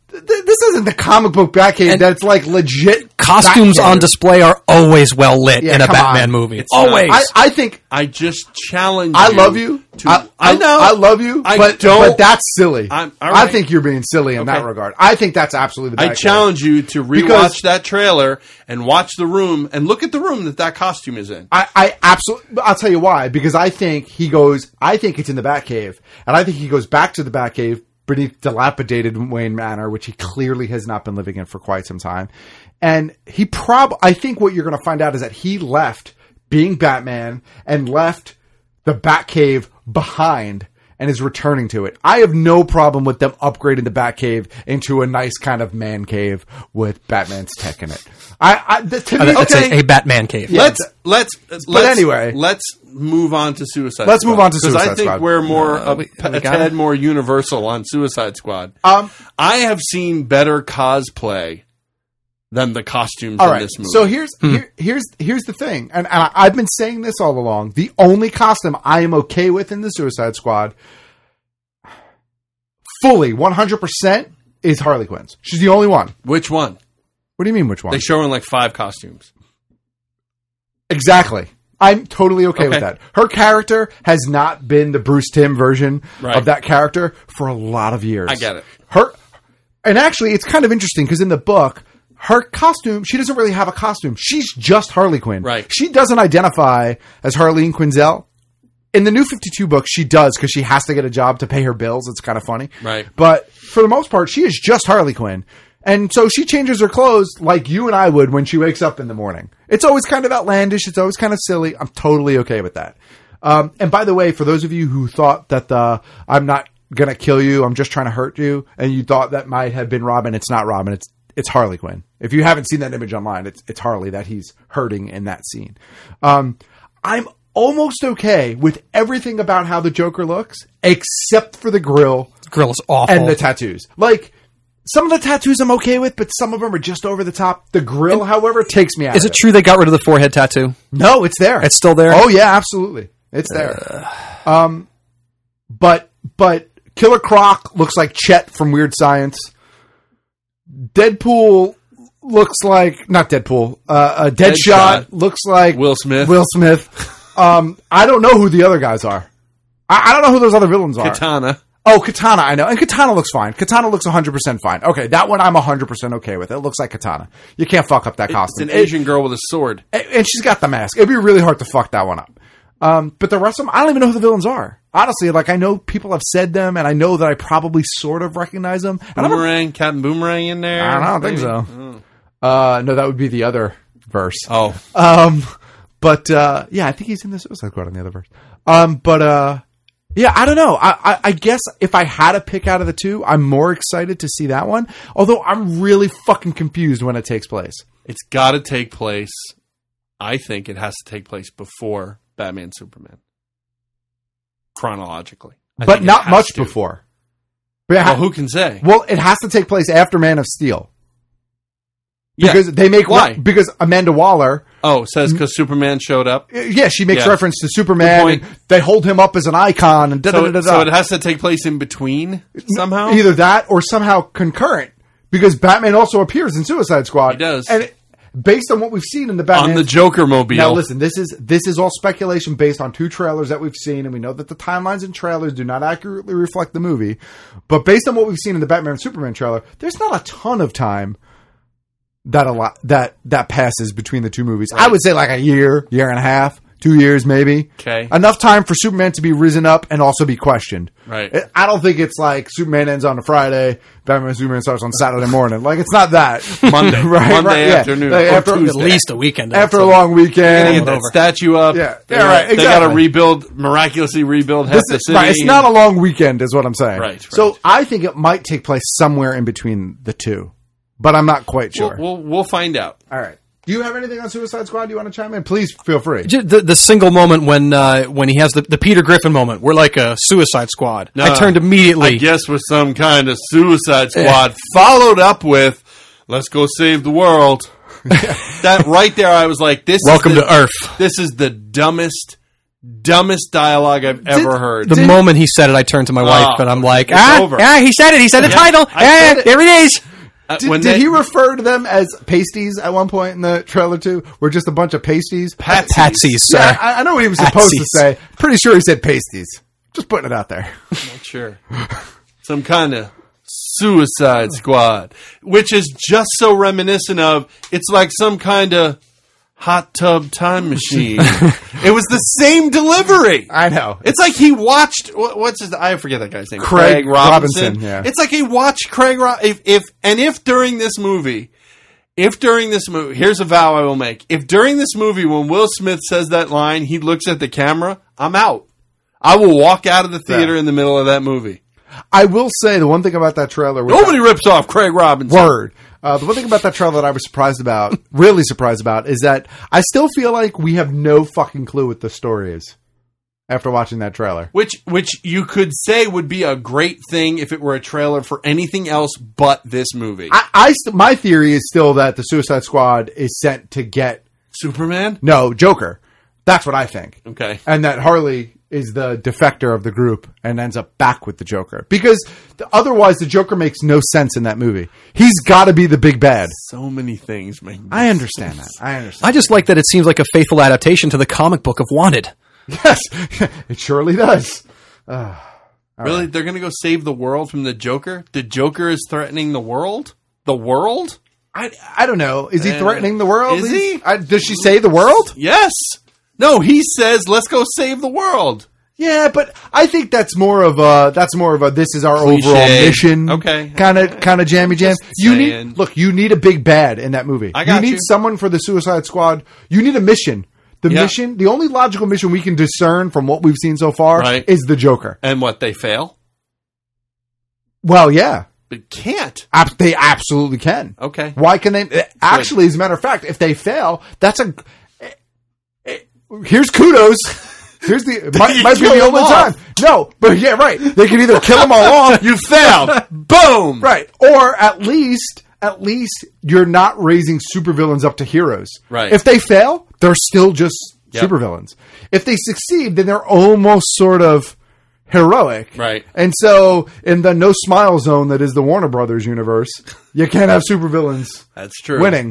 Speaker 5: th- this isn't the comic book Batcave.
Speaker 7: And
Speaker 5: That's like legit.
Speaker 7: Costumes
Speaker 5: Batcave.
Speaker 7: on display are always well lit
Speaker 5: Yeah,
Speaker 7: in a
Speaker 5: come
Speaker 7: Batman
Speaker 5: on.
Speaker 7: movie.
Speaker 3: It's
Speaker 7: Always.
Speaker 5: I, I think
Speaker 3: I just challenge.
Speaker 5: I
Speaker 3: you
Speaker 5: love you.
Speaker 3: To,
Speaker 5: I,
Speaker 3: I know.
Speaker 5: I love you.
Speaker 3: I
Speaker 5: but
Speaker 3: don't.
Speaker 5: But that's silly.
Speaker 3: I'm- all
Speaker 5: I
Speaker 3: right.
Speaker 5: think you're being silly in that
Speaker 3: Okay.
Speaker 5: regard. I think that's absolutely the
Speaker 3: I
Speaker 5: Batcave.
Speaker 3: challenge you to rewatch
Speaker 5: Because-
Speaker 3: that trailer and watch the room and look at the room that that costume is in.
Speaker 5: I, I absolutely. I'll tell you why. Because I think he goes. I think it's in the Batcave, and I think he goes back to the Batcave beneath dilapidated Wayne Manor, which he clearly has not been living in for quite some time. And he prob. I think what you're going to find out is that he left being Batman and left the Batcave behind and is returning to it. I have no problem with them upgrading the Batcave into a nice kind of man cave with Batman's tech in it. I, I th- to
Speaker 7: Uh,
Speaker 5: me,
Speaker 7: it's
Speaker 5: okay.
Speaker 7: a, a Batman cave.
Speaker 5: Yeah,
Speaker 3: let's
Speaker 5: th-
Speaker 3: let's.
Speaker 5: But
Speaker 3: let's,
Speaker 5: anyway.
Speaker 3: let's move on to Suicide.
Speaker 5: Let's
Speaker 3: Squad.
Speaker 5: move on to
Speaker 3: 'Cause I
Speaker 5: Suicide
Speaker 3: think
Speaker 5: Squad.
Speaker 3: we're more
Speaker 7: Uh,
Speaker 3: a,
Speaker 7: we-
Speaker 3: a
Speaker 7: we gotta-
Speaker 3: tad more universal on Suicide Squad.
Speaker 5: Um,
Speaker 3: I have seen better cosplay than the costumes
Speaker 5: All
Speaker 3: in
Speaker 5: right.
Speaker 3: this movie.
Speaker 5: So here's here, here's here's the thing, and, and I, I've been saying this all along. The only costume I am okay with in the Suicide Squad, fully one hundred percent, is Harley Quinn's. She's the only one.
Speaker 3: Which one?
Speaker 5: What do you mean? Which one?
Speaker 3: They show her in like five costumes.
Speaker 5: Exactly. I'm totally okay,
Speaker 3: Okay.
Speaker 5: with that. Her character has not been the Bruce Timm version
Speaker 3: Right.
Speaker 5: of that character for a lot of years.
Speaker 3: I get it.
Speaker 5: Her, and actually, it's kind of interesting because in the book, her costume, she doesn't really have a costume. She's just Harley Quinn.
Speaker 3: Right.
Speaker 5: She doesn't identify as Harleen Quinzel. In the New fifty-two book, she does because she has to get a job to pay her bills. It's kind of funny.
Speaker 3: Right.
Speaker 5: But for the most part, she is just Harley Quinn. And so she changes her clothes like you and I would when she wakes up in the morning. It's always kind of outlandish. It's always kind of silly. I'm totally okay with that. Um, and by the way, for those of you who thought that the I'm not going to kill you, I'm just trying to hurt you, and you thought that might have been Robin, it's not Robin. It's it's Harley Quinn. If you haven't seen that image online, it's it's Harley that he's hurting in that scene. Um, I'm almost okay with everything about how the Joker looks, except for the grill.
Speaker 7: The grill is awful.
Speaker 5: And the tattoos. Like, some of the tattoos I'm okay with, but some of them are just over the top. The grill, however, takes me out
Speaker 7: Is
Speaker 5: of
Speaker 7: it true they got rid of the forehead tattoo?
Speaker 5: No, it's there.
Speaker 7: It's still there?
Speaker 5: Oh, yeah, absolutely. It's there. Uh, um, but, but Killer Croc looks like Chet from Weird Science. Deadpool looks like, not Deadpool, uh, uh, Deadshot,
Speaker 3: Deadshot.
Speaker 5: looks like
Speaker 3: Will Smith.
Speaker 5: Will Smith. um, I don't know who the other guys are. I, I don't know who those other villains are.
Speaker 3: Katana.
Speaker 5: Oh, Katana, I know. And Katana looks fine. Katana looks one hundred percent fine. Okay, that one I'm one hundred percent okay with. It looks like Katana. You can't fuck up that
Speaker 3: It's
Speaker 5: costume.
Speaker 3: an Asian girl with a sword.
Speaker 5: And, and she's got the mask. It'd be really hard to fuck that one up. Um, but the rest of them, I don't even know who the villains are. Honestly, like, I know people have said them, and I know that I probably sort of recognize them. And I'm a-
Speaker 3: Boomerang, Captain Boomerang in there.
Speaker 5: I don't think so.
Speaker 3: Oh.
Speaker 5: Uh, no, that would be the other verse.
Speaker 3: Oh.
Speaker 5: Um, but, uh, yeah, I think he's in the Suicide Squad on the other verse. Um, but, uh, yeah, I don't know. I, I, I guess if I had to pick out of the two, I'm more excited to see that one. Although I'm really fucking confused when it takes place.
Speaker 3: It's got to take place. I think it has to take place before Batman Superman. Chronologically. I
Speaker 5: But
Speaker 3: think it
Speaker 5: not
Speaker 3: has
Speaker 5: much
Speaker 3: to.
Speaker 5: before. But it
Speaker 3: Well,
Speaker 5: ha-
Speaker 3: who can say?
Speaker 5: Well, it has to take place after Man of Steel.
Speaker 3: Yeah.
Speaker 5: Because they make
Speaker 3: Why?
Speaker 5: because Amanda Waller,
Speaker 3: Oh, it says because Superman showed up.
Speaker 5: yeah, she makes
Speaker 3: Yeah.
Speaker 5: reference to
Speaker 3: Good
Speaker 5: Superman.
Speaker 3: point.
Speaker 5: And they hold him up as an icon, and da da
Speaker 3: So,
Speaker 5: da da.
Speaker 3: it- so it has to take place in between somehow?
Speaker 5: Either that or somehow concurrent, because Batman also appears in Suicide Squad.
Speaker 3: He does.
Speaker 5: and it, based on what we've seen in the Batman
Speaker 3: On the Joker mobile.
Speaker 5: Now, listen, this is this is all speculation based on two trailers that we've seen, and we know that the timelines in trailers do not accurately reflect the movie. But based on what we've seen in the Batman and Superman trailer, there's not a ton of time that a lot that that passes between the two movies. I would say like a year, year and a half, two years maybe.
Speaker 3: Okay.
Speaker 5: Enough time for Superman to be risen up and also be questioned.
Speaker 3: Right.
Speaker 5: It- I don't think it's like Superman ends on a Friday, Batman and Superman starts on Saturday morning. Like, it's not that.
Speaker 3: Monday.
Speaker 5: right,
Speaker 3: Monday
Speaker 5: right, yeah.
Speaker 3: afternoon.
Speaker 5: Like,
Speaker 3: or
Speaker 5: after,
Speaker 3: Tuesday.
Speaker 7: At least a weekend.
Speaker 5: after
Speaker 7: I'd
Speaker 5: a
Speaker 7: say.
Speaker 5: long
Speaker 3: They
Speaker 5: weekend.
Speaker 3: get that statue up.
Speaker 5: Yeah.
Speaker 3: They
Speaker 5: Yeah,
Speaker 3: got-
Speaker 5: right,
Speaker 3: They got to
Speaker 5: exactly.
Speaker 3: rebuild, miraculously rebuild half
Speaker 5: This
Speaker 3: the
Speaker 5: is-
Speaker 3: city.
Speaker 5: right, it's not a long weekend, is what I'm saying.
Speaker 3: Right, right.
Speaker 5: So I think it might take place somewhere in between the two, but I'm not quite
Speaker 3: We'll,
Speaker 5: sure.
Speaker 3: we'll, we'll find out.
Speaker 5: All right. Do you have anything on Suicide Squad you want to chime in? Please feel free.
Speaker 7: Ju- The, the single moment when uh, when he has the, the Peter Griffin moment, we're like a Suicide Squad. I turned immediately.
Speaker 3: I guess with some kind of Suicide Squad, followed up with "Let's go save the world." That right there, I was like, "This."
Speaker 7: Welcome
Speaker 3: is the,
Speaker 7: to Earth.
Speaker 3: This is the dumbest dumbest dialogue I've ever
Speaker 7: Did-
Speaker 3: heard.
Speaker 7: The
Speaker 3: Did-
Speaker 7: moment he said it, I turned to my wife
Speaker 3: Oh,
Speaker 7: and I'm like,
Speaker 3: it's
Speaker 7: ah,
Speaker 3: over.
Speaker 7: ah, he said it. He said the
Speaker 3: Yeah,
Speaker 7: title.
Speaker 3: I
Speaker 7: Ah,
Speaker 3: said it.
Speaker 7: there it is.
Speaker 3: Uh,
Speaker 5: Did,
Speaker 3: when
Speaker 5: did
Speaker 3: they-
Speaker 5: he refer to them as pasties at one point in the trailer too? We're just a bunch of pasties.
Speaker 3: Patsies.
Speaker 7: Patsies, sir.
Speaker 5: Yeah, I, I know what he was supposed to
Speaker 7: Patsies.
Speaker 5: say. Pretty sure he said pasties. Just putting it out there.
Speaker 3: Not sure. Some kind of Suicide Squad, which is just so reminiscent of. It's like some kind of hot tub time machine. It was the same delivery.
Speaker 5: I know.
Speaker 3: It's like he watched. what- What's his? I forget that guy's name.
Speaker 5: Craig
Speaker 3: Robinson.
Speaker 5: Robinson, yeah.
Speaker 3: It's like he watched Craig. Ro- if, if and if during this movie. If during this movie, here's a vow I will make. If during this movie, when Will Smith says that line, he looks at the camera, I'm out. I will walk out of the theater
Speaker 5: Yeah.
Speaker 3: in the middle of that movie.
Speaker 5: I will say the one thing about that trailer. Was
Speaker 3: Nobody rips off Craig Robinson.
Speaker 5: Word. Uh, the one thing about that trailer that I was surprised about, really surprised about, is that I still feel like we have no fucking clue what the story is after watching that trailer.
Speaker 3: Which, which you could say would be a great thing if it were a trailer for anything else but this movie.
Speaker 5: I, I st- my theory is still that the Suicide Squad is sent to get
Speaker 3: Superman?
Speaker 5: No, Joker. That's what I think.
Speaker 3: Okay.
Speaker 5: And that Harley is the defector of the group and ends up back with the Joker. Because the, otherwise the Joker makes no sense in that movie. He's got to be the big bad.
Speaker 3: So many things make no
Speaker 5: I understand
Speaker 3: sense.
Speaker 5: that. I understand.
Speaker 7: I just like that it seems like a faithful adaptation to the comic book of Wanted.
Speaker 5: Yes, it surely does. Uh,
Speaker 3: Really?
Speaker 5: right.
Speaker 3: They're going to go save the world from the Joker? The Joker is threatening the world? The world?
Speaker 5: I, I don't know. Is he
Speaker 3: Uh,
Speaker 5: threatening the world?
Speaker 3: is he?
Speaker 5: I, does she say the world?
Speaker 3: Yes. No, he says, let's go save the world.
Speaker 5: Yeah, but I think that's more of a that's more of a this is our
Speaker 3: Cliche.
Speaker 5: overall mission.
Speaker 3: Okay.
Speaker 5: kind of kind of jammy jam.
Speaker 3: Just
Speaker 5: You
Speaker 3: saying.
Speaker 5: need look. You need a big bad in that movie.
Speaker 3: I got
Speaker 5: you need
Speaker 3: you.
Speaker 5: someone for the Suicide Squad. You need a mission. The
Speaker 3: Yeah.
Speaker 5: mission, the only logical mission we can discern from what we've seen so far,
Speaker 3: Right.
Speaker 5: is the Joker.
Speaker 3: And what, they fail?
Speaker 5: Well, yeah,
Speaker 3: But can't.
Speaker 5: Ab- they absolutely can.
Speaker 3: Okay.
Speaker 5: Why can they? Actually, as a matter of fact, if they fail, that's a. eh, eh, Here's kudos. Here's the might,
Speaker 3: You
Speaker 5: might be
Speaker 3: kill
Speaker 5: the
Speaker 3: them
Speaker 5: only
Speaker 3: off.
Speaker 5: time. No, but yeah, right. They can either kill them all off.
Speaker 3: You failed. Boom.
Speaker 5: Right. Or at least, at least you're not raising supervillains up to heroes.
Speaker 3: Right.
Speaker 5: If they fail, they're still just
Speaker 3: Yep.
Speaker 5: supervillains. If they succeed, then they're almost sort of heroic.
Speaker 3: Right.
Speaker 5: And so, in the no smile zone that is the Warner Brothers universe, you can't have supervillains
Speaker 3: That's true.
Speaker 5: winning.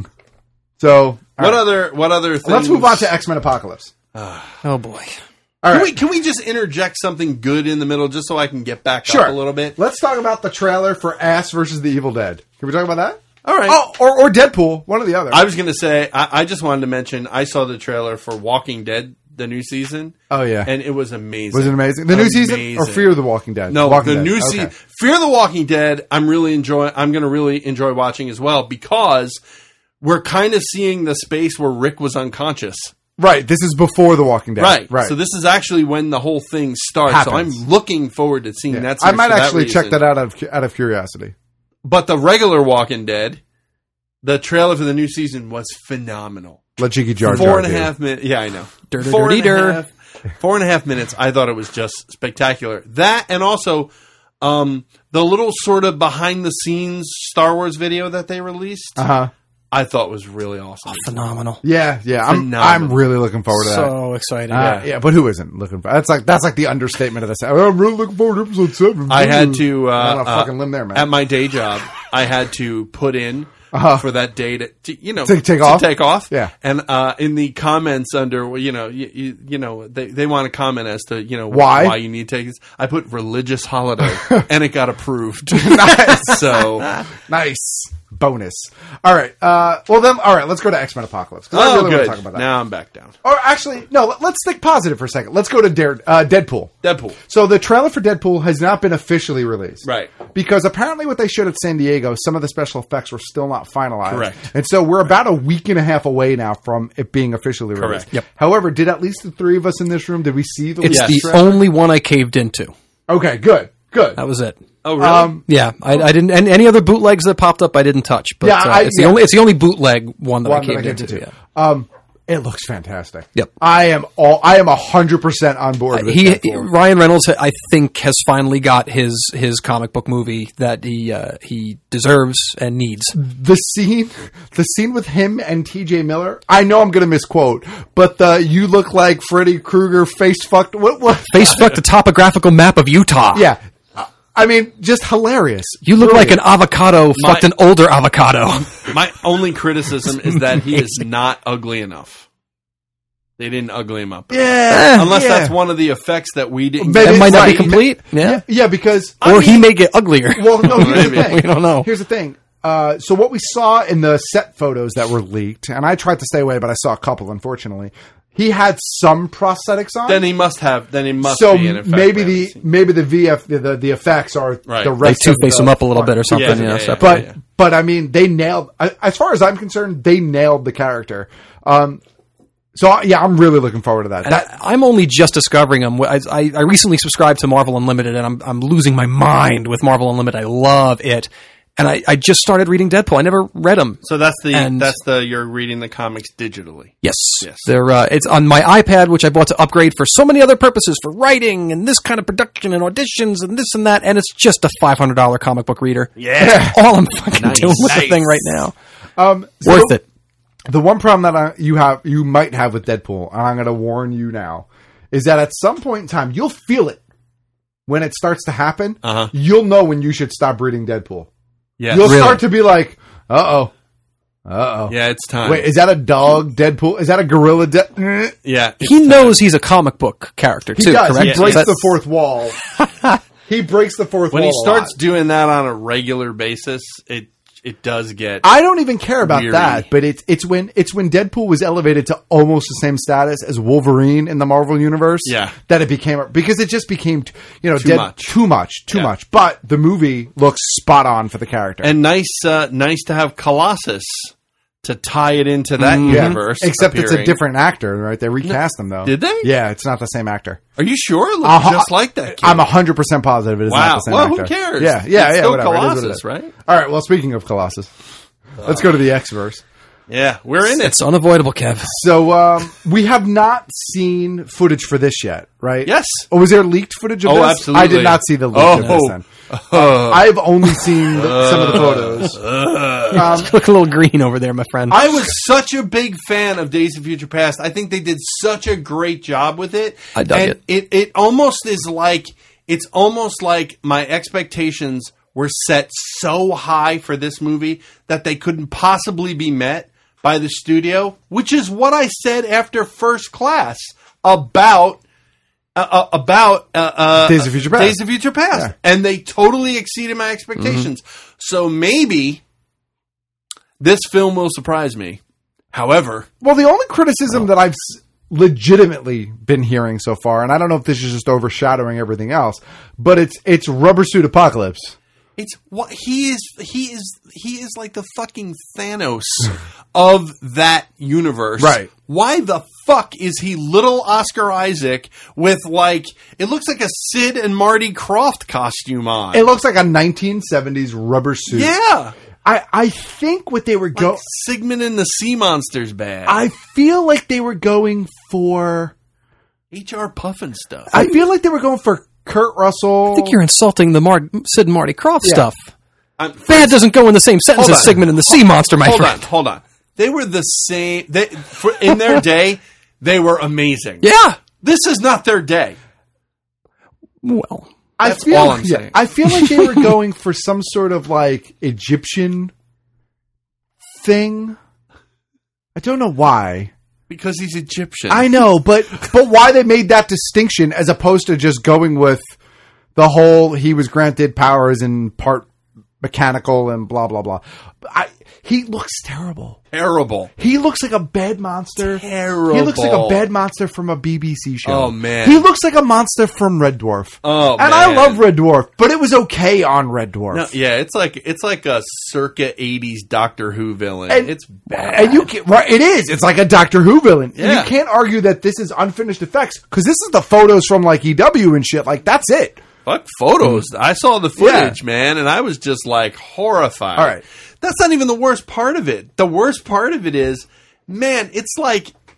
Speaker 5: So,
Speaker 3: What
Speaker 5: all right.
Speaker 3: other, what other things?
Speaker 5: Let's move on to X-Men Apocalypse.
Speaker 7: Oh boy.
Speaker 5: All
Speaker 3: Can
Speaker 5: right.
Speaker 3: we, can we just interject something good in the middle just so I can get back
Speaker 5: Sure.
Speaker 3: up a little bit?
Speaker 5: Let's talk about the trailer for Ass versus the Evil Dead. Can we talk about that?
Speaker 3: All right.
Speaker 5: Oh, or, or Deadpool, one or the other.
Speaker 3: I was going to say, I, I just wanted to mention, I saw the trailer for Walking Dead, the new season.
Speaker 5: Oh, yeah.
Speaker 3: And it was amazing.
Speaker 5: Was it amazing? The new season or
Speaker 3: Amazing.
Speaker 5: Fear the Walking Dead?
Speaker 3: No,
Speaker 5: Walking
Speaker 3: the
Speaker 5: Dead.
Speaker 3: new
Speaker 5: Okay.
Speaker 3: season. Fear the Walking Dead, I'm really enjoy. I'm going to really enjoy watching as well because we're kind of seeing the space where Rick was unconscious.
Speaker 5: Right. This is before The Walking Dead.
Speaker 3: Right.
Speaker 5: Right.
Speaker 3: So this is actually when the whole thing starts.
Speaker 5: Happens.
Speaker 3: So I'm looking forward to seeing
Speaker 5: Yeah.
Speaker 3: that.
Speaker 5: I
Speaker 3: series
Speaker 5: might
Speaker 3: for
Speaker 5: actually
Speaker 3: that
Speaker 5: check
Speaker 3: reason.
Speaker 5: that out of out of curiosity.
Speaker 3: But the regular Walking Dead, the trailer for the new season was phenomenal.
Speaker 5: Let Cheeky Jar Jar
Speaker 3: Four and a
Speaker 5: do.
Speaker 3: half minutes. Yeah, I know.
Speaker 7: Dur, dur,
Speaker 3: Four
Speaker 7: dur,
Speaker 3: and a
Speaker 7: dur.
Speaker 3: half. Four and a half minutes. I thought it was just spectacular. That and also um, the little sort of behind the scenes Star Wars video that they released.
Speaker 5: Uh huh.
Speaker 3: I thought was really awesome.
Speaker 7: Phenomenal.
Speaker 5: Yeah, yeah. I'm
Speaker 3: Phenomenal.
Speaker 5: I'm really looking forward to that.
Speaker 7: So excited.
Speaker 5: Uh, yeah. but who isn't looking for? That's like that's like the understatement of the set. I'm really looking forward to episode seven.
Speaker 3: I had to uh,
Speaker 5: I'm on a
Speaker 3: uh,
Speaker 5: fucking limb there, man.
Speaker 3: at my day job. I had to put in
Speaker 5: Uh-huh.
Speaker 3: for that day to, to you know
Speaker 5: To take
Speaker 3: to
Speaker 5: off?
Speaker 3: take off.
Speaker 5: Yeah.
Speaker 3: and uh, in the comments under well, you know you, you, you know they, they want to comment as to you know
Speaker 5: Why?
Speaker 3: why you need to take this. I put religious holiday and it got approved.
Speaker 5: Nice.
Speaker 3: So
Speaker 5: nice bonus. All right. Uh, well then, all right. Let's go to X Men Apocalypse. 'cause I
Speaker 3: oh
Speaker 5: really want
Speaker 3: good.
Speaker 5: to talk about that.
Speaker 3: Now I'm back down.
Speaker 5: Or actually, no. let- Let's stick positive for a second. Let's go to Dare, uh, Deadpool.
Speaker 3: Deadpool.
Speaker 5: So the trailer for Deadpool has not been officially released,
Speaker 3: Right.
Speaker 5: Because apparently, what they showed at San Diego, some of the special effects were still not finalized.
Speaker 3: Correct.
Speaker 5: And so we're about a week and a half away now from it being officially released.
Speaker 3: Correct. Yep.
Speaker 5: However, did at least the three of us in this room did we see the?
Speaker 7: It's
Speaker 5: leaked
Speaker 7: the
Speaker 5: trailer?
Speaker 7: only one I caved into.
Speaker 5: Okay. Good. Good.
Speaker 7: That was it.
Speaker 3: Oh really?
Speaker 5: Um,
Speaker 7: Yeah, I, I didn't. And any other bootlegs that popped up, I didn't touch. But
Speaker 5: Yeah,
Speaker 7: uh,
Speaker 5: I-
Speaker 7: it's
Speaker 5: yeah.
Speaker 7: the only. It's the only bootleg one that
Speaker 5: one
Speaker 7: I
Speaker 5: that I
Speaker 7: caved
Speaker 5: caved
Speaker 7: into.
Speaker 5: into.
Speaker 7: Yeah.
Speaker 5: Um, It looks fantastic.
Speaker 7: Yep.
Speaker 5: I am all. I am a hundred percent on board.
Speaker 7: Uh,
Speaker 5: with
Speaker 7: he
Speaker 5: Deadpool.
Speaker 7: Ryan Reynolds, I think, has finally got his his comic book movie that he uh, he deserves and needs.
Speaker 5: The scene, the scene with him and T J Miller. I know I'm going to misquote, but the "you look like Freddy Krueger face fucked." What? What?
Speaker 7: Face fucked the topographical map of Utah.
Speaker 5: Yeah. I mean, just hilarious.
Speaker 7: You look
Speaker 5: Brilliant.
Speaker 7: like an avocado
Speaker 3: My-
Speaker 7: fucked an older avocado.
Speaker 3: My only criticism is that he is not ugly enough. They didn't ugly him up.
Speaker 5: Yeah.
Speaker 3: Unless
Speaker 5: yeah.
Speaker 3: that's one of the effects that we didn't
Speaker 5: Maybe-
Speaker 3: get.
Speaker 7: That might not
Speaker 5: right.
Speaker 7: be complete. Yeah.
Speaker 5: Yeah, yeah, because
Speaker 7: Or he may get uglier.
Speaker 5: Well, no. Here's the
Speaker 3: Maybe.
Speaker 5: thing.
Speaker 7: We don't know.
Speaker 5: Here's the thing. Uh, so what we saw in the set photos that were leaked, and I tried to stay away, but I saw a couple. Unfortunately, he had some prosthetics on.
Speaker 3: Then he must have. Then he must
Speaker 5: so
Speaker 3: be an effect.
Speaker 5: maybe
Speaker 3: we
Speaker 5: the
Speaker 3: haven't seen.
Speaker 5: maybe the V F the, the the effects are
Speaker 3: Right.
Speaker 5: the
Speaker 3: They
Speaker 5: rest.
Speaker 7: They
Speaker 5: of
Speaker 7: two-face
Speaker 5: the
Speaker 7: him up a little bit or
Speaker 5: front.
Speaker 7: something.
Speaker 3: Yeah,
Speaker 7: Yeah,
Speaker 3: yeah,
Speaker 7: separate.
Speaker 5: But
Speaker 3: yeah.
Speaker 5: but I mean, they nailed. As far as I'm concerned, they nailed the character. Um, so yeah, I'm really looking forward to that.
Speaker 7: And
Speaker 5: that
Speaker 7: I, I'm only just discovering them. I, I, I recently subscribed to Marvel Unlimited, and I'm I'm losing my mind with Marvel Unlimited. I love it, and I, I just started reading Deadpool. I never read them.
Speaker 3: So that's the
Speaker 7: And-
Speaker 3: that's the you're reading the comics digitally.
Speaker 7: Yes,
Speaker 3: Yes.
Speaker 7: they're uh, it's on my iPad, which I bought to upgrade for so many other purposes, for writing and this kind of production and auditions and this and that. And it's just a five hundred dollar comic book reader.
Speaker 3: Yeah.
Speaker 7: That's all I'm fucking
Speaker 3: Nice.
Speaker 7: doing with the
Speaker 3: Nice.
Speaker 7: thing right now.
Speaker 5: um, so
Speaker 7: Worth it.
Speaker 5: The one problem that I, you have, you might have with Deadpool, and I'm going to warn you now, is that at some point in time you'll feel it when it starts to happen.
Speaker 3: Uh-huh.
Speaker 5: You'll know when you should stop reading Deadpool.
Speaker 3: Yeah.
Speaker 5: You'll
Speaker 7: Really?
Speaker 5: start to be like, uh oh, uh oh.
Speaker 3: Yeah, it's time.
Speaker 5: Wait, is that a dog Deadpool? Is that a gorilla? De-
Speaker 3: yeah. it's
Speaker 7: He
Speaker 3: time.
Speaker 7: knows he's a comic book character
Speaker 5: he
Speaker 7: too.
Speaker 5: does.
Speaker 7: Correct?
Speaker 5: He breaks
Speaker 7: Is that-
Speaker 5: the fourth wall. He breaks the fourth
Speaker 3: when
Speaker 5: wall.
Speaker 3: he
Speaker 5: a
Speaker 3: starts
Speaker 5: lot.
Speaker 3: doing that on a regular basis, it it does get.
Speaker 5: I don't even care about
Speaker 3: weary.
Speaker 5: that, but it's it's when it's when Deadpool was elevated to almost the same status as Wolverine in the Marvel universe.
Speaker 3: Yeah.
Speaker 5: that it became because it just became you know
Speaker 3: Too
Speaker 5: Dead,
Speaker 3: much.
Speaker 5: too much, too
Speaker 3: Yeah.
Speaker 5: much. But the movie looks spot on for the character.
Speaker 3: And nice, uh, nice to have Colossus to tie it into that
Speaker 5: Yeah.
Speaker 3: universe.
Speaker 5: Except it's a
Speaker 3: appearing.
Speaker 5: different actor, right? They recast him though.
Speaker 3: Did they?
Speaker 5: Yeah, it's not the same actor.
Speaker 3: Are you sure? It looks
Speaker 5: Uh-huh.
Speaker 3: just like that. Kid.
Speaker 5: I'm hundred percent positive it is
Speaker 3: Wow.
Speaker 5: not the same
Speaker 3: Well, who
Speaker 5: actor.
Speaker 3: cares?
Speaker 5: Yeah, yeah,
Speaker 3: It's
Speaker 5: yeah.
Speaker 3: still
Speaker 5: whatever. It is what it
Speaker 3: Colossus,
Speaker 5: is.
Speaker 3: right?
Speaker 5: All right. Well, speaking of Colossus, let's go to the X-verse.
Speaker 3: Yeah, we're in it.
Speaker 7: It's unavoidable, Kev.
Speaker 5: So um, we have not seen footage for this yet, right?
Speaker 3: Yes.
Speaker 5: Or was there leaked footage of
Speaker 3: Oh,
Speaker 5: this?
Speaker 3: absolutely.
Speaker 5: I did not see the leak
Speaker 3: Oh.
Speaker 5: of this then.
Speaker 3: Uh,
Speaker 5: I've only seen the, some of the photos. Um,
Speaker 7: You look a little green over there, my friend.
Speaker 3: I was such a big fan of Days of Future Past. I think they did such a great job with it.
Speaker 7: I dug
Speaker 3: and
Speaker 7: it.
Speaker 3: It it almost is like it's almost like my expectations were set so high for this movie that they couldn't possibly be met by the studio, which is what I said after First Class about uh, uh, about uh, uh,
Speaker 5: Days of Future Past.
Speaker 3: Days of Future Past,
Speaker 5: Yeah.
Speaker 3: and they totally exceeded my expectations.
Speaker 7: Mm-hmm.
Speaker 3: So maybe this film will surprise me. However,
Speaker 5: well, the only criticism that I've s- legitimately been hearing so far, and I don't know if this is just overshadowing everything else, but it's it's Rubber Suit Apocalypse.
Speaker 3: it's what he is. He is. He is like the fucking Thanos of that universe.
Speaker 5: Right.
Speaker 3: Why the fuck is he little Oscar Isaac with like it looks like a Sid and Marty Krofft costume on?
Speaker 5: It looks like a nineteen seventies rubber suit.
Speaker 3: yeah.
Speaker 5: I, I think what they were
Speaker 3: Like
Speaker 5: going...
Speaker 3: Sigmund and the Sea Monsters bad.
Speaker 5: I feel like they were going for...
Speaker 3: H R Puffin stuff.
Speaker 5: I feel like they were going for Kurt Russell.
Speaker 7: I think you're insulting the Mar- Sid and Marty Krofft
Speaker 5: Yeah.
Speaker 7: stuff.
Speaker 3: I'm-
Speaker 7: Bad doesn't go in the same sentence
Speaker 3: Hold
Speaker 7: as
Speaker 3: on.
Speaker 7: Sigmund and the Sea Monster, my
Speaker 3: hold
Speaker 7: friend.
Speaker 3: on, hold on. They were the same. They for, in their day, they were amazing.
Speaker 7: Yeah.
Speaker 3: This is not their day.
Speaker 7: Well,
Speaker 5: I
Speaker 3: That's
Speaker 5: feel,
Speaker 3: all I'm
Speaker 5: yeah,
Speaker 3: saying.
Speaker 5: I feel like they were going for some sort of like Egyptian thing. I don't know why.
Speaker 3: Because he's Egyptian.
Speaker 5: I know, but but why they made that distinction as opposed to just going with the whole he was granted powers in part mechanical and blah blah blah. I he looks terrible.
Speaker 3: Terrible.
Speaker 5: He looks like a bed monster.
Speaker 3: Terrible.
Speaker 5: He looks like a bed monster from a B B C show.
Speaker 3: Oh, man.
Speaker 5: He looks like a monster from Red Dwarf.
Speaker 3: Oh,
Speaker 5: and I
Speaker 3: man.
Speaker 5: love Red Dwarf, but it was okay on Red Dwarf.
Speaker 3: No, yeah, it's like it's like a circa eighties Doctor Who villain.
Speaker 5: And-
Speaker 3: it's bad.
Speaker 5: And you can right, it is. It's like a Doctor Who villain.
Speaker 3: Yeah.
Speaker 5: You can't argue that this is unfinished effects because this is the photos from like E W and shit. Like that's it.
Speaker 3: Fuck photos. I saw the footage, man, and I was just like horrified.
Speaker 5: All right.
Speaker 3: That's not even the worst part of it. The worst part of it is, man, it's like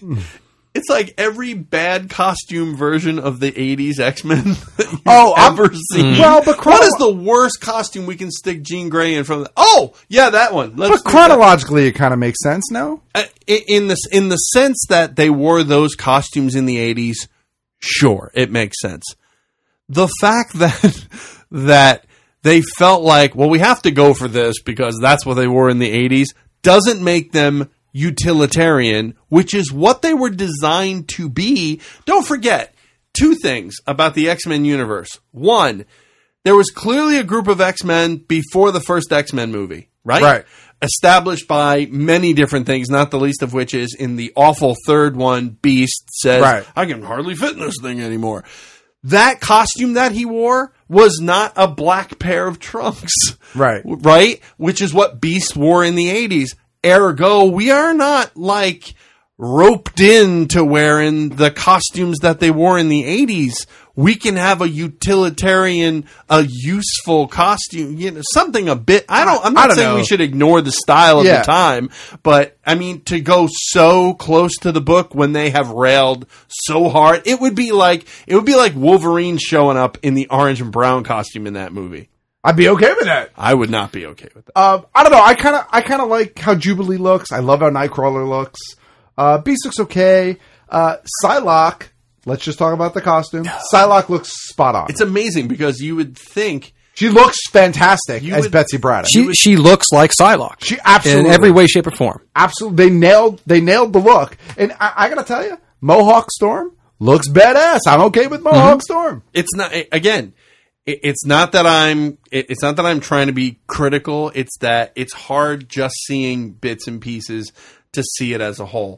Speaker 3: it's like every bad costume version of the eighties X-Men that you've
Speaker 5: Oh, I'm-
Speaker 3: ever seen.
Speaker 5: Well, but chrono-
Speaker 3: what is the worst costume we can stick Jean Grey in front of? The- oh, yeah, that one. Let's
Speaker 5: But
Speaker 3: do that.
Speaker 5: chronologically, it kind of makes sense, no?
Speaker 3: Uh, i- in the in the sense that they wore those costumes in the eighties, sure, it makes sense. The fact that that they felt like, well, we have to go for this because that's what they wore in the eighties, doesn't make them utilitarian, which is what they were designed to be. Don't forget two things about the X-Men universe. One, there was clearly a group of X-Men before the first X-Men movie, right?
Speaker 5: Right.
Speaker 3: Established by many different things, not the least of which is in the awful third one, Beast says,
Speaker 5: Right.
Speaker 3: I can hardly fit in this thing anymore. That costume that he wore was not a black pair of trunks.
Speaker 5: Right.
Speaker 3: Right? Which is what Beast wore in the eighties. Ergo, we are not like roped in to wearing the costumes that they wore in the eighties. We can have a utilitarian, a useful costume, you know, something a bit. I don't. I'm
Speaker 5: I
Speaker 3: not
Speaker 5: don't
Speaker 3: saying
Speaker 5: know.
Speaker 3: we should ignore the style of
Speaker 5: Yeah.
Speaker 3: the time, but I mean to go so close to the book when they have railed so hard, it would be like it would be like Wolverine showing up in the orange and brown costume in that movie.
Speaker 5: I'd be okay with that.
Speaker 3: I would not be okay with that.
Speaker 5: Um, I don't know. I kind of, I kind of like how Jubilee looks. I love how Nightcrawler looks. Uh, Beast looks okay. Uh, Psylocke. Let's just talk about the costume. Psylocke looks spot on.
Speaker 3: It's amazing because you would think
Speaker 5: She looks fantastic
Speaker 3: You
Speaker 5: as
Speaker 3: would-
Speaker 5: Betsy Braddock.
Speaker 7: She she looks like Psylocke.
Speaker 5: She absolutely
Speaker 7: in every way, shape, or form.
Speaker 5: Absolutely, they nailed they nailed the look. And I, I gotta tell you, Mohawk Storm looks badass. I'm okay with Mohawk Storm.
Speaker 3: it's not again. it- It's not that I'm. it- It's not that I'm trying to be critical. It's that it's hard just seeing bits and pieces to see it as a whole.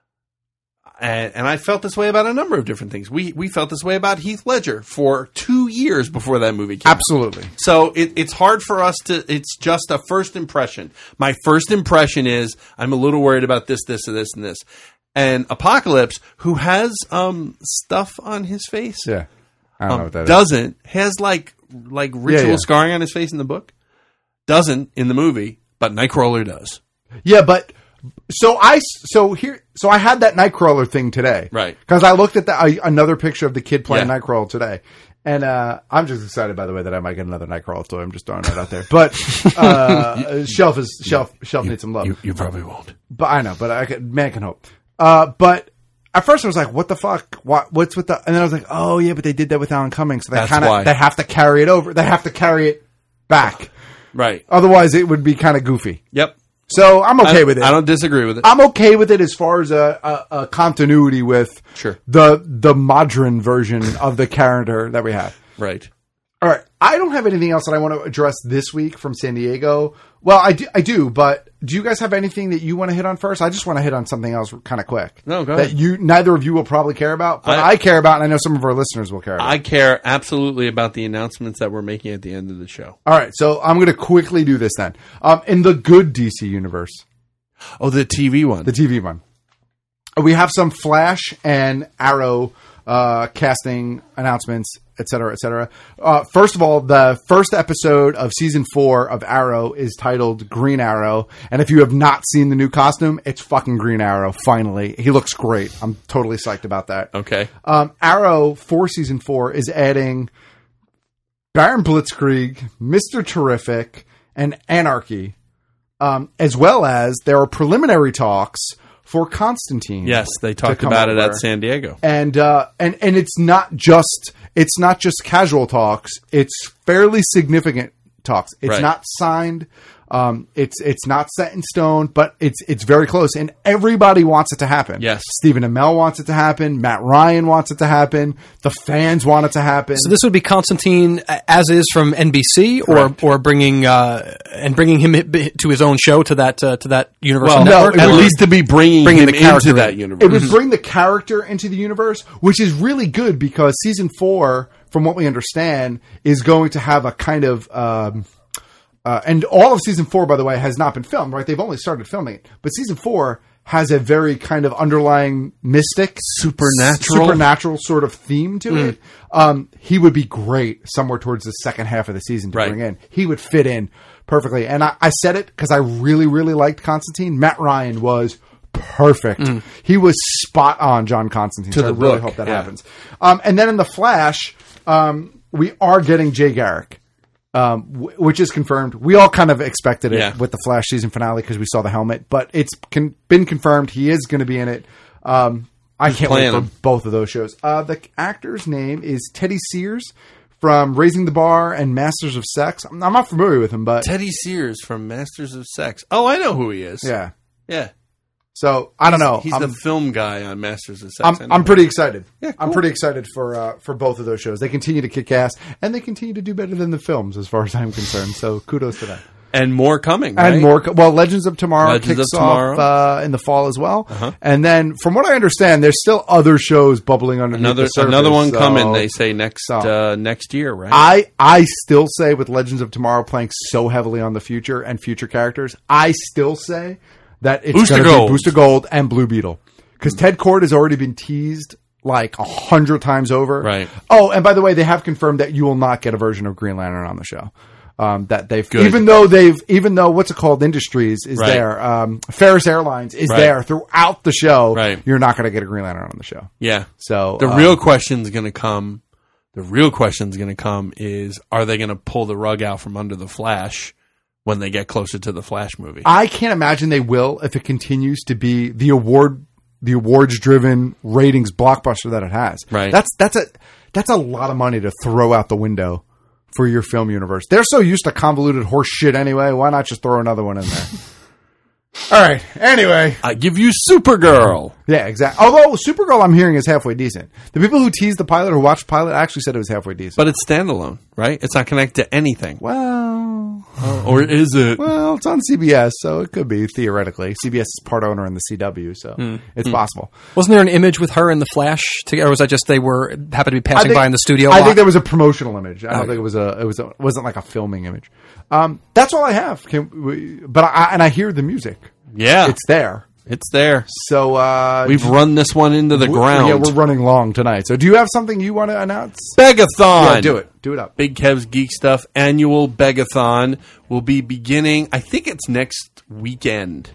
Speaker 3: And, and I felt this way about a number of different things. We we felt this way about Heath Ledger for two years before that movie came out.
Speaker 5: Absolutely.
Speaker 3: So it, it's hard for us to. It's just a first impression. My first impression is I'm a little worried about this, this, and this, and this. And Apocalypse, who has um stuff on his face,
Speaker 5: Yeah, I don't
Speaker 3: um,
Speaker 5: know what that is.
Speaker 3: doesn't has like like ritual
Speaker 5: yeah.
Speaker 3: scarring on his face in the book. Doesn't in the movie, but Nightcrawler does.
Speaker 5: Yeah, but so I so here so I had that Nightcrawler thing today,
Speaker 3: Right.
Speaker 5: Because I looked at the, I, another picture of the kid playing
Speaker 3: Yeah.
Speaker 5: Nightcrawler today, and uh, I'm just excited by the way that I might get another Nightcrawler toy. I'm just throwing that out there, but uh, shelf is shelf shelf needs some love.
Speaker 3: You, you probably won't.
Speaker 5: But I know, but I can, man can hope. Uh, but at first I was like, "What the fuck? What, what's with the?" And then I was like, "Oh yeah, but they did that with Alan Cummings, so they
Speaker 3: That's
Speaker 5: kind
Speaker 3: why.
Speaker 5: of they have to carry it over. They have to carry it back.
Speaker 3: Right.
Speaker 5: Otherwise, it would be kind of goofy."
Speaker 3: Yep.
Speaker 5: So I'm okay
Speaker 3: I,
Speaker 5: with it.
Speaker 3: I don't disagree with it.
Speaker 5: I'm okay with it as far as a, a, a continuity with
Speaker 3: Sure.
Speaker 5: the the modern version of the character that we have.
Speaker 3: Right.
Speaker 5: All right. I don't have anything else that I want to address this week from San Diego. Well, I do, I do, but do you guys have anything that you want to hit on first? I just want to hit on something else kind of quick.
Speaker 3: No, go ahead.
Speaker 5: That you neither of you will probably care about, but I,
Speaker 3: I-
Speaker 5: care about, and I know some of our listeners will care about.
Speaker 3: I care absolutely about the announcements that we're making at the end of the show.
Speaker 5: All right, so I'm going to quickly do this then. Um, in the good D C universe,
Speaker 3: Oh, the T V one.
Speaker 5: the T V one, we have some Flash and Arrow uh, casting announcements, et cetera, et cetera. Uh, first of all, the first episode of season four of Arrow is titled Green Arrow. And if you have not seen the new costume, it's fucking Green Arrow, finally. He looks great. I'm totally psyched about that.
Speaker 3: Okay.
Speaker 5: Um, Arrow for season four is adding Baron Blitzkrieg, Mister Terrific, and Anarchy, um, as well as there are preliminary talks for Constantine.
Speaker 3: Yes, they
Speaker 5: to
Speaker 3: talked
Speaker 5: come
Speaker 3: about it
Speaker 5: over.
Speaker 3: at San Diego.
Speaker 5: And uh, and and it's not just it's not just casual talks. It's fairly significant talks. It's
Speaker 3: Right.
Speaker 5: not signed. Um, it's it's not set in stone, but it's it's very close, and everybody wants it to happen.
Speaker 3: Yes.
Speaker 5: Stephen Amell wants it to happen. Matt Ryan wants it to happen. The fans want it to happen.
Speaker 7: So this would be Constantine a- as is from N B C, or or bringing uh, and bringing him i- to his own show to that uh, to that Universal
Speaker 3: Well,
Speaker 7: network.
Speaker 5: no, it
Speaker 3: at
Speaker 5: would-
Speaker 3: least to be bringing,
Speaker 7: bringing
Speaker 3: him
Speaker 7: the character
Speaker 3: into that
Speaker 7: in.
Speaker 3: universe.
Speaker 5: It would bring the character into the universe, which is really good because season four, from what we understand, is going to have a kind of, um, uh, and all of season four, by the way, has not been filmed, right? They've only started filming it, but season four has a very kind of underlying mystic,
Speaker 3: Supernatural.
Speaker 5: supernatural sort of theme to
Speaker 3: Mm.
Speaker 5: it. Um, he would be great somewhere towards the second half of the season to
Speaker 3: Right.
Speaker 5: bring in. He would fit in perfectly. And I, I said it because I really, really liked Constantine. Matt Ryan was perfect. Mm. He was spot on, John Constantine.
Speaker 3: To
Speaker 5: so
Speaker 3: the
Speaker 5: I really
Speaker 3: book,
Speaker 5: hope that
Speaker 3: yeah.
Speaker 5: happens. Um, and then in The Flash, um, we are getting Jay Garrick, um, w- which is confirmed. We all kind of expected it
Speaker 3: Yeah.
Speaker 5: with the Flash season finale because we saw the helmet, but it's con- been confirmed he is going to be in it. Um, I
Speaker 3: Who's
Speaker 5: can't wait
Speaker 3: playing
Speaker 5: for
Speaker 3: him?
Speaker 5: both of those shows. Uh, the actor's name is Teddy Sears from Raising the Bar and Masters of Sex. I'm, I'm not familiar with him, but
Speaker 3: Teddy Sears from Masters of Sex. Oh, I know who he is.
Speaker 5: yeah.
Speaker 3: Yeah.
Speaker 5: So I don't
Speaker 3: He's-
Speaker 5: know.
Speaker 3: He's
Speaker 5: I'm,
Speaker 3: the film guy on Masters of Sex. I
Speaker 5: I'm,
Speaker 3: know
Speaker 5: I'm
Speaker 3: him.
Speaker 5: pretty excited.
Speaker 3: Yeah,
Speaker 5: I'm
Speaker 3: cool.
Speaker 5: pretty excited for uh, for both of those shows. They continue to kick ass, and they continue to do better than the films, as far as I'm concerned. So kudos to them.
Speaker 3: And more coming, right?
Speaker 5: And more. Co- well, Legends of Tomorrow
Speaker 3: Legends
Speaker 5: kicks
Speaker 3: of Tomorrow.
Speaker 5: off uh, in the fall as well.
Speaker 3: Uh-huh.
Speaker 5: And then, from what I understand, there's still other shows bubbling underneath
Speaker 3: Another
Speaker 5: the surface.
Speaker 3: another one
Speaker 5: so-
Speaker 3: coming. They say next
Speaker 5: so-
Speaker 3: uh, next year, right?
Speaker 5: I I still say with Legends of Tomorrow playing so heavily on the future and future characters, I still say that it's
Speaker 3: Booster
Speaker 5: going to be
Speaker 3: Gold.
Speaker 5: Booster Gold and Blue Beetle because Ted Kord has already been teased like a hundred times over.
Speaker 3: Right.
Speaker 5: Oh, and by the way, they have confirmed that you will not get a version of Green Lantern on the show. Um, that they've
Speaker 3: Good.
Speaker 5: even though they've even though what's it called Industries is
Speaker 3: Right.
Speaker 5: there, um, Ferris Airlines is
Speaker 3: Right.
Speaker 5: there throughout the show.
Speaker 3: Right.
Speaker 5: You're not going to get a Green Lantern on the show.
Speaker 3: Yeah.
Speaker 5: So
Speaker 3: the
Speaker 5: um,
Speaker 3: real question's going to come. The real question's going to come is: are they going to pull the rug out from under the Flash when they get closer to the Flash movie?
Speaker 5: I can't imagine they will if it continues to be the award, the awards driven ratings blockbuster that it has.
Speaker 3: Right.
Speaker 5: That's that's a that's a lot of money to throw out the window for your film universe. They're so used to convoluted horse shit anyway. Why not just throw another one in there? All right. Anyway,
Speaker 3: I give you Supergirl.
Speaker 5: yeah, exactly. Although Supergirl, I'm hearing is halfway decent. The people who teased the pilot or watched the pilot actually said it was halfway decent.
Speaker 3: But it's standalone, right? It's not connected to anything.
Speaker 5: Well,
Speaker 3: Or is it?
Speaker 5: well, it's on C B S, so it could be theoretically. C B S is part owner in the C W, so
Speaker 3: Hmm.
Speaker 5: it's possible.
Speaker 7: Wasn't there an image with her in the Flash together, or was that just they were happened to be
Speaker 5: I
Speaker 7: passing
Speaker 5: think-
Speaker 7: by in the studio?
Speaker 5: I
Speaker 7: lot?
Speaker 5: think there was a promotional image. I don't
Speaker 7: Okay.
Speaker 5: think it was a. It was. A, it wasn't like a filming image. Um, that's all I have. Can we, but I and I hear the music.
Speaker 3: Yeah.
Speaker 5: It's there.
Speaker 3: It's there.
Speaker 5: So uh,
Speaker 3: We've run this one into the
Speaker 5: we-
Speaker 3: ground.
Speaker 5: Yeah, we're running long tonight. So do you have something you want to announce?
Speaker 3: Begathon.
Speaker 5: Yeah, do it. Do it up.
Speaker 3: Big Kev's Geek Stuff annual Begathon will be beginning, I think it's next weekend.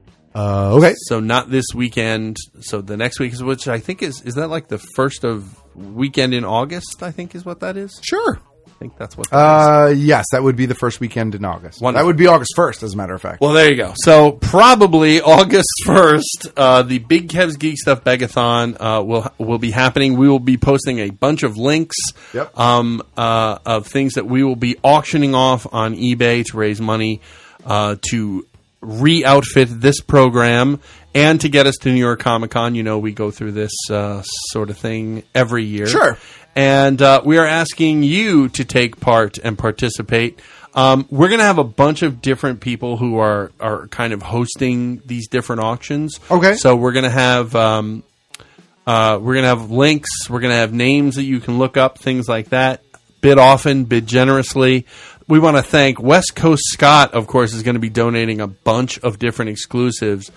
Speaker 5: Uh, okay.
Speaker 3: So not this weekend. So the next week is, which I think is, is that like the first of weekend in August, I think is what that is?
Speaker 5: Sure.
Speaker 3: I think that's what that is.
Speaker 5: Uh, yes, that would be the first weekend in August.
Speaker 3: Wonderful.
Speaker 5: That would be August first, as a matter of fact.
Speaker 3: Well, there you go. So probably August first, uh, the Big Kev's Geek Stuff Begathon uh, will will be happening. We will be posting a bunch of links
Speaker 5: Yep.
Speaker 3: um, uh, of things that we will be auctioning off on eBay to raise money uh, to re-outfit this program and to get us to New York Comic Con. You know, we go through this uh, sort of thing every year.
Speaker 5: Sure.
Speaker 3: And uh, we are asking you to take part and participate. Um, we're going to have a bunch of different people who are, are kind of hosting these different auctions.
Speaker 5: Okay.
Speaker 3: So we're going to have um, uh, we're going to have links. We're going to have names that you can look up, things like that. Bid often, bid generously. We want to thank West Coast Scott, of course, is going to be donating a bunch of different exclusives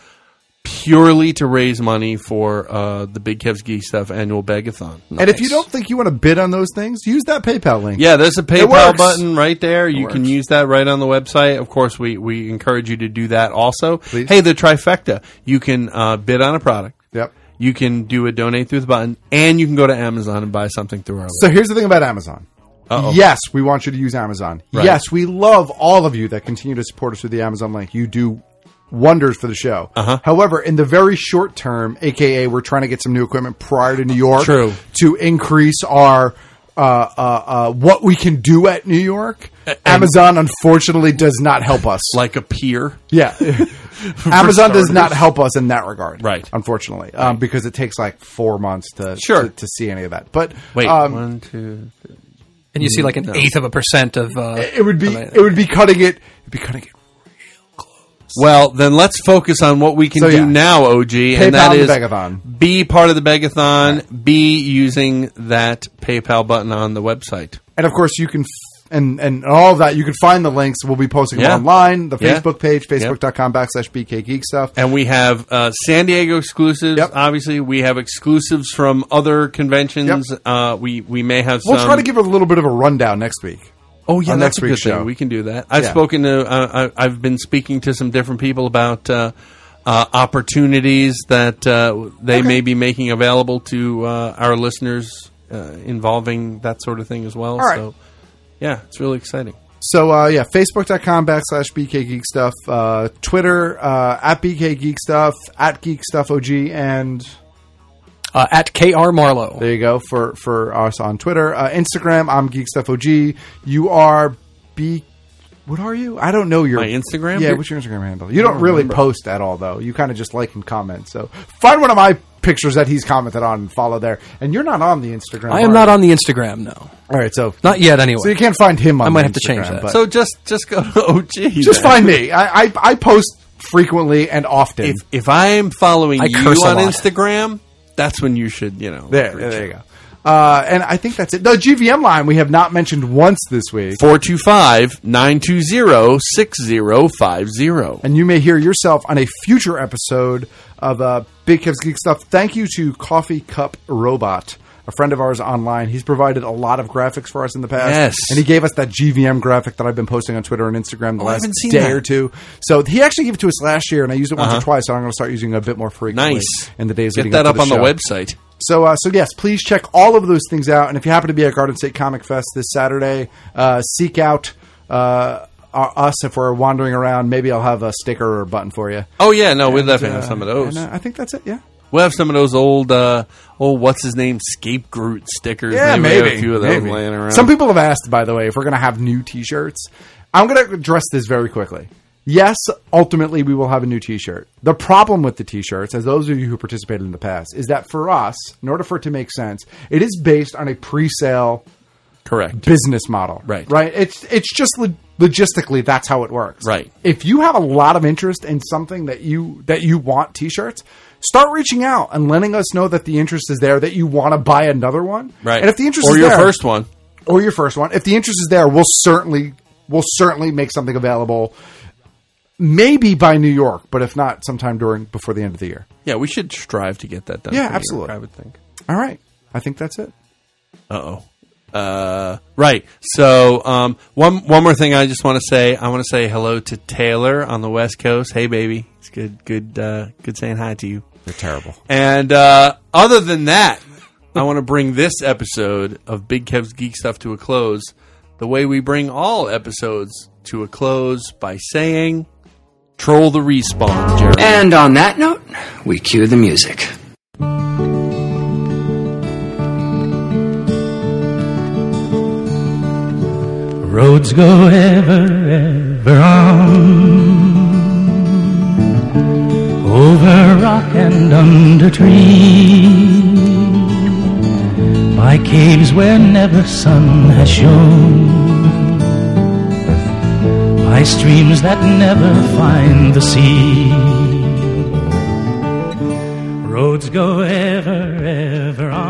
Speaker 3: purely to raise money for uh, the Big Kev's Geek Stuff annual Begathon.
Speaker 5: And if you don't think you want to bid on those things, use that PayPal link.
Speaker 3: Yeah, there's a
Speaker 5: It
Speaker 3: PayPal
Speaker 5: works.
Speaker 3: button right there. You
Speaker 5: works.
Speaker 3: can use that right on the website. Of course, we, we encourage you to do that also.
Speaker 5: Please.
Speaker 3: Hey, the trifecta. You can uh, bid on a product.
Speaker 5: Yep.
Speaker 3: You can do a donate through the button, and you can go to Amazon and buy something through our
Speaker 5: So here's the thing about Amazon.
Speaker 3: Uh-oh.
Speaker 5: Yes, we want you to use Amazon.
Speaker 3: Right.
Speaker 5: Yes, we love all of you that continue to support us through the Amazon link. You do wonders for the show.
Speaker 3: Uh-huh.
Speaker 5: However, in the very short term, aka we're trying to get some new equipment prior to New York
Speaker 3: True.
Speaker 5: to increase our uh, uh, uh, what we can do at New York. Amazon, unfortunately, does not help us.
Speaker 3: Like a peer.
Speaker 5: Yeah. Amazon does
Speaker 3: starters.
Speaker 5: not help us in that regard.
Speaker 3: Right.
Speaker 5: Unfortunately. Um, because it takes like four months to,
Speaker 3: Sure.
Speaker 5: to, to see any of that. But
Speaker 3: Wait,
Speaker 5: um,
Speaker 3: one, two, three.
Speaker 7: and you see like an
Speaker 3: No.
Speaker 7: eighth of a percent of. Uh,
Speaker 5: it would be
Speaker 7: of-
Speaker 5: it would be cutting it it'd be cutting it.
Speaker 3: Well, then let's focus on what we can
Speaker 5: So,
Speaker 3: do
Speaker 5: yeah.
Speaker 3: now, O G,
Speaker 5: PayPal
Speaker 3: and that
Speaker 5: the
Speaker 3: is
Speaker 5: Begathon.
Speaker 3: be part of the Begathon, be using that PayPal button on the website.
Speaker 5: And of course, you can, f- and and all of that, you can find the links. We'll be posting
Speaker 3: Yeah.
Speaker 5: them online, the
Speaker 3: Yeah.
Speaker 5: Facebook page,
Speaker 3: Yep.
Speaker 5: facebook.com backslash BK Geek Stuff.
Speaker 3: And we have uh, San Diego exclusives.
Speaker 5: Yep.
Speaker 3: Obviously, we have exclusives from other conventions. Uh, we we may have some.
Speaker 5: We'll try to give a little bit of a rundown next week.
Speaker 3: Oh yeah,
Speaker 5: on
Speaker 3: that's
Speaker 5: next
Speaker 3: a good
Speaker 5: week's
Speaker 3: thing.
Speaker 5: show.
Speaker 3: We can do that. I've
Speaker 5: Yeah.
Speaker 3: spoken to. Uh, I, I've been speaking to some different people about uh, uh, opportunities that uh, they
Speaker 5: Okay.
Speaker 3: may be making available to uh, our listeners uh, involving that sort of thing as well.
Speaker 5: All right.
Speaker 3: So, yeah, it's really exciting.
Speaker 5: So, uh, yeah, Facebook.com backslash BK Geek Stuff, uh, Twitter, uh, at B K Geek Stuff, at Geek Stuff O G, and...
Speaker 7: Uh, at K R Marlowe.
Speaker 5: There you go for, for us on Twitter. Uh, Instagram, I'm Geek Stuff O G. You are B... What are you? I don't know your...
Speaker 3: My Instagram?
Speaker 5: Yeah, what's your Instagram handle? You don't,
Speaker 3: don't
Speaker 5: really
Speaker 3: remember.
Speaker 5: post at all, though. You kind of just like and comment. So find one of my pictures that he's commented on and follow there. And you're not on the Instagram.
Speaker 7: I am
Speaker 5: are
Speaker 7: not
Speaker 5: you?
Speaker 7: on the Instagram, no.
Speaker 5: All right, so...
Speaker 7: Not yet, anyway.
Speaker 5: So you can't find him on
Speaker 7: I might
Speaker 5: the
Speaker 7: have to change
Speaker 5: Instagram,
Speaker 7: that.
Speaker 5: but-
Speaker 3: So just just go to O G.
Speaker 5: Just
Speaker 3: then.
Speaker 5: find me. I, I, I post frequently and often.
Speaker 3: If, if I am following
Speaker 7: I
Speaker 3: you
Speaker 7: curse a
Speaker 3: on
Speaker 7: lot.
Speaker 3: Instagram, that's when you should, you know.
Speaker 5: There, there you go. Uh, and I think that's it. The G V M line we have not mentioned once this week.
Speaker 3: four two five, nine two zero, six zero five zero.
Speaker 5: And you may hear yourself on a future episode of uh, Big Kev's Geek Stuff. Thank you to Coffee Cup Robot, a friend of ours online. He's provided a lot of graphics for us in the past.
Speaker 3: Yes.
Speaker 5: And he gave us that G V M graphic that I've been posting on Twitter and Instagram the
Speaker 3: Oh, I
Speaker 5: last
Speaker 3: haven't seen
Speaker 5: day
Speaker 3: that.
Speaker 5: or two. So he actually gave it to us last year, and I used it once
Speaker 3: Uh-huh.
Speaker 5: or twice, so I'm going to start using it a bit more frequently
Speaker 3: Nice.
Speaker 5: in the days
Speaker 3: Get
Speaker 5: leading
Speaker 3: that
Speaker 5: up to
Speaker 3: up on the
Speaker 5: show.
Speaker 3: website.
Speaker 5: So, uh, so yes, please check all of those things out. And if you happen to be at Garden State Comic Fest this Saturday, uh, seek out uh, our, us if we're wandering around. Maybe I'll have a sticker or a button for you.
Speaker 3: Oh, yeah, no, we'd
Speaker 5: And,
Speaker 3: definitely
Speaker 5: uh,
Speaker 3: have some of those.
Speaker 5: and, uh, I think that's it. Yeah,
Speaker 3: We'll have some of those old, uh, old what's his name, Scapegroot stickers.
Speaker 5: yeah,
Speaker 3: maybe.
Speaker 5: maybe.
Speaker 3: We have a few of those
Speaker 5: maybe.
Speaker 3: laying around.
Speaker 5: Some people have asked, by the way, if we're going to have new T-shirts. I'm going to address this very quickly. Yes, ultimately we will have a new T-shirt. The problem with the T-shirts, as those of you who participated in the past, is that for us, in order for it to make sense, it is based on a pre-sale
Speaker 3: correct
Speaker 5: business model.
Speaker 3: Right.
Speaker 5: Right. It's it's just lo- logistically that's how it works.
Speaker 3: Right.
Speaker 5: If you have a lot of interest in something that you that you want T-shirts, start reaching out and letting us know that the interest is there, that you want to buy another one.
Speaker 3: Right.
Speaker 5: And if the interest
Speaker 3: or
Speaker 5: is
Speaker 3: your
Speaker 5: there,
Speaker 3: first one.
Speaker 5: or your first one, if the interest is there, we'll certainly we'll certainly make something available. Maybe by New York, but if not, sometime during before the end of the year.
Speaker 3: Yeah, we should strive to get that done.
Speaker 5: Yeah,
Speaker 3: for New
Speaker 5: absolutely.
Speaker 3: York, I would think.
Speaker 5: All right. I think that's it.
Speaker 3: Uh-oh. Uh Right. So um, one one more thing I just want to say. I want to say hello to Taylor on the West Coast. Hey, baby. It's good, good, uh, good saying hi to you.
Speaker 5: You're terrible.
Speaker 3: And uh, other than that, I want to bring this episode of Big Kev's Geek Stuff to a close the way we bring all episodes to a close by saying, troll the respawn, Jeremy.
Speaker 17: And on that note, we cue the music.
Speaker 18: Roads go ever, ever on, over rock and under tree, by caves where never sun has shone, by streams that never find the sea. Roads go ever, ever on.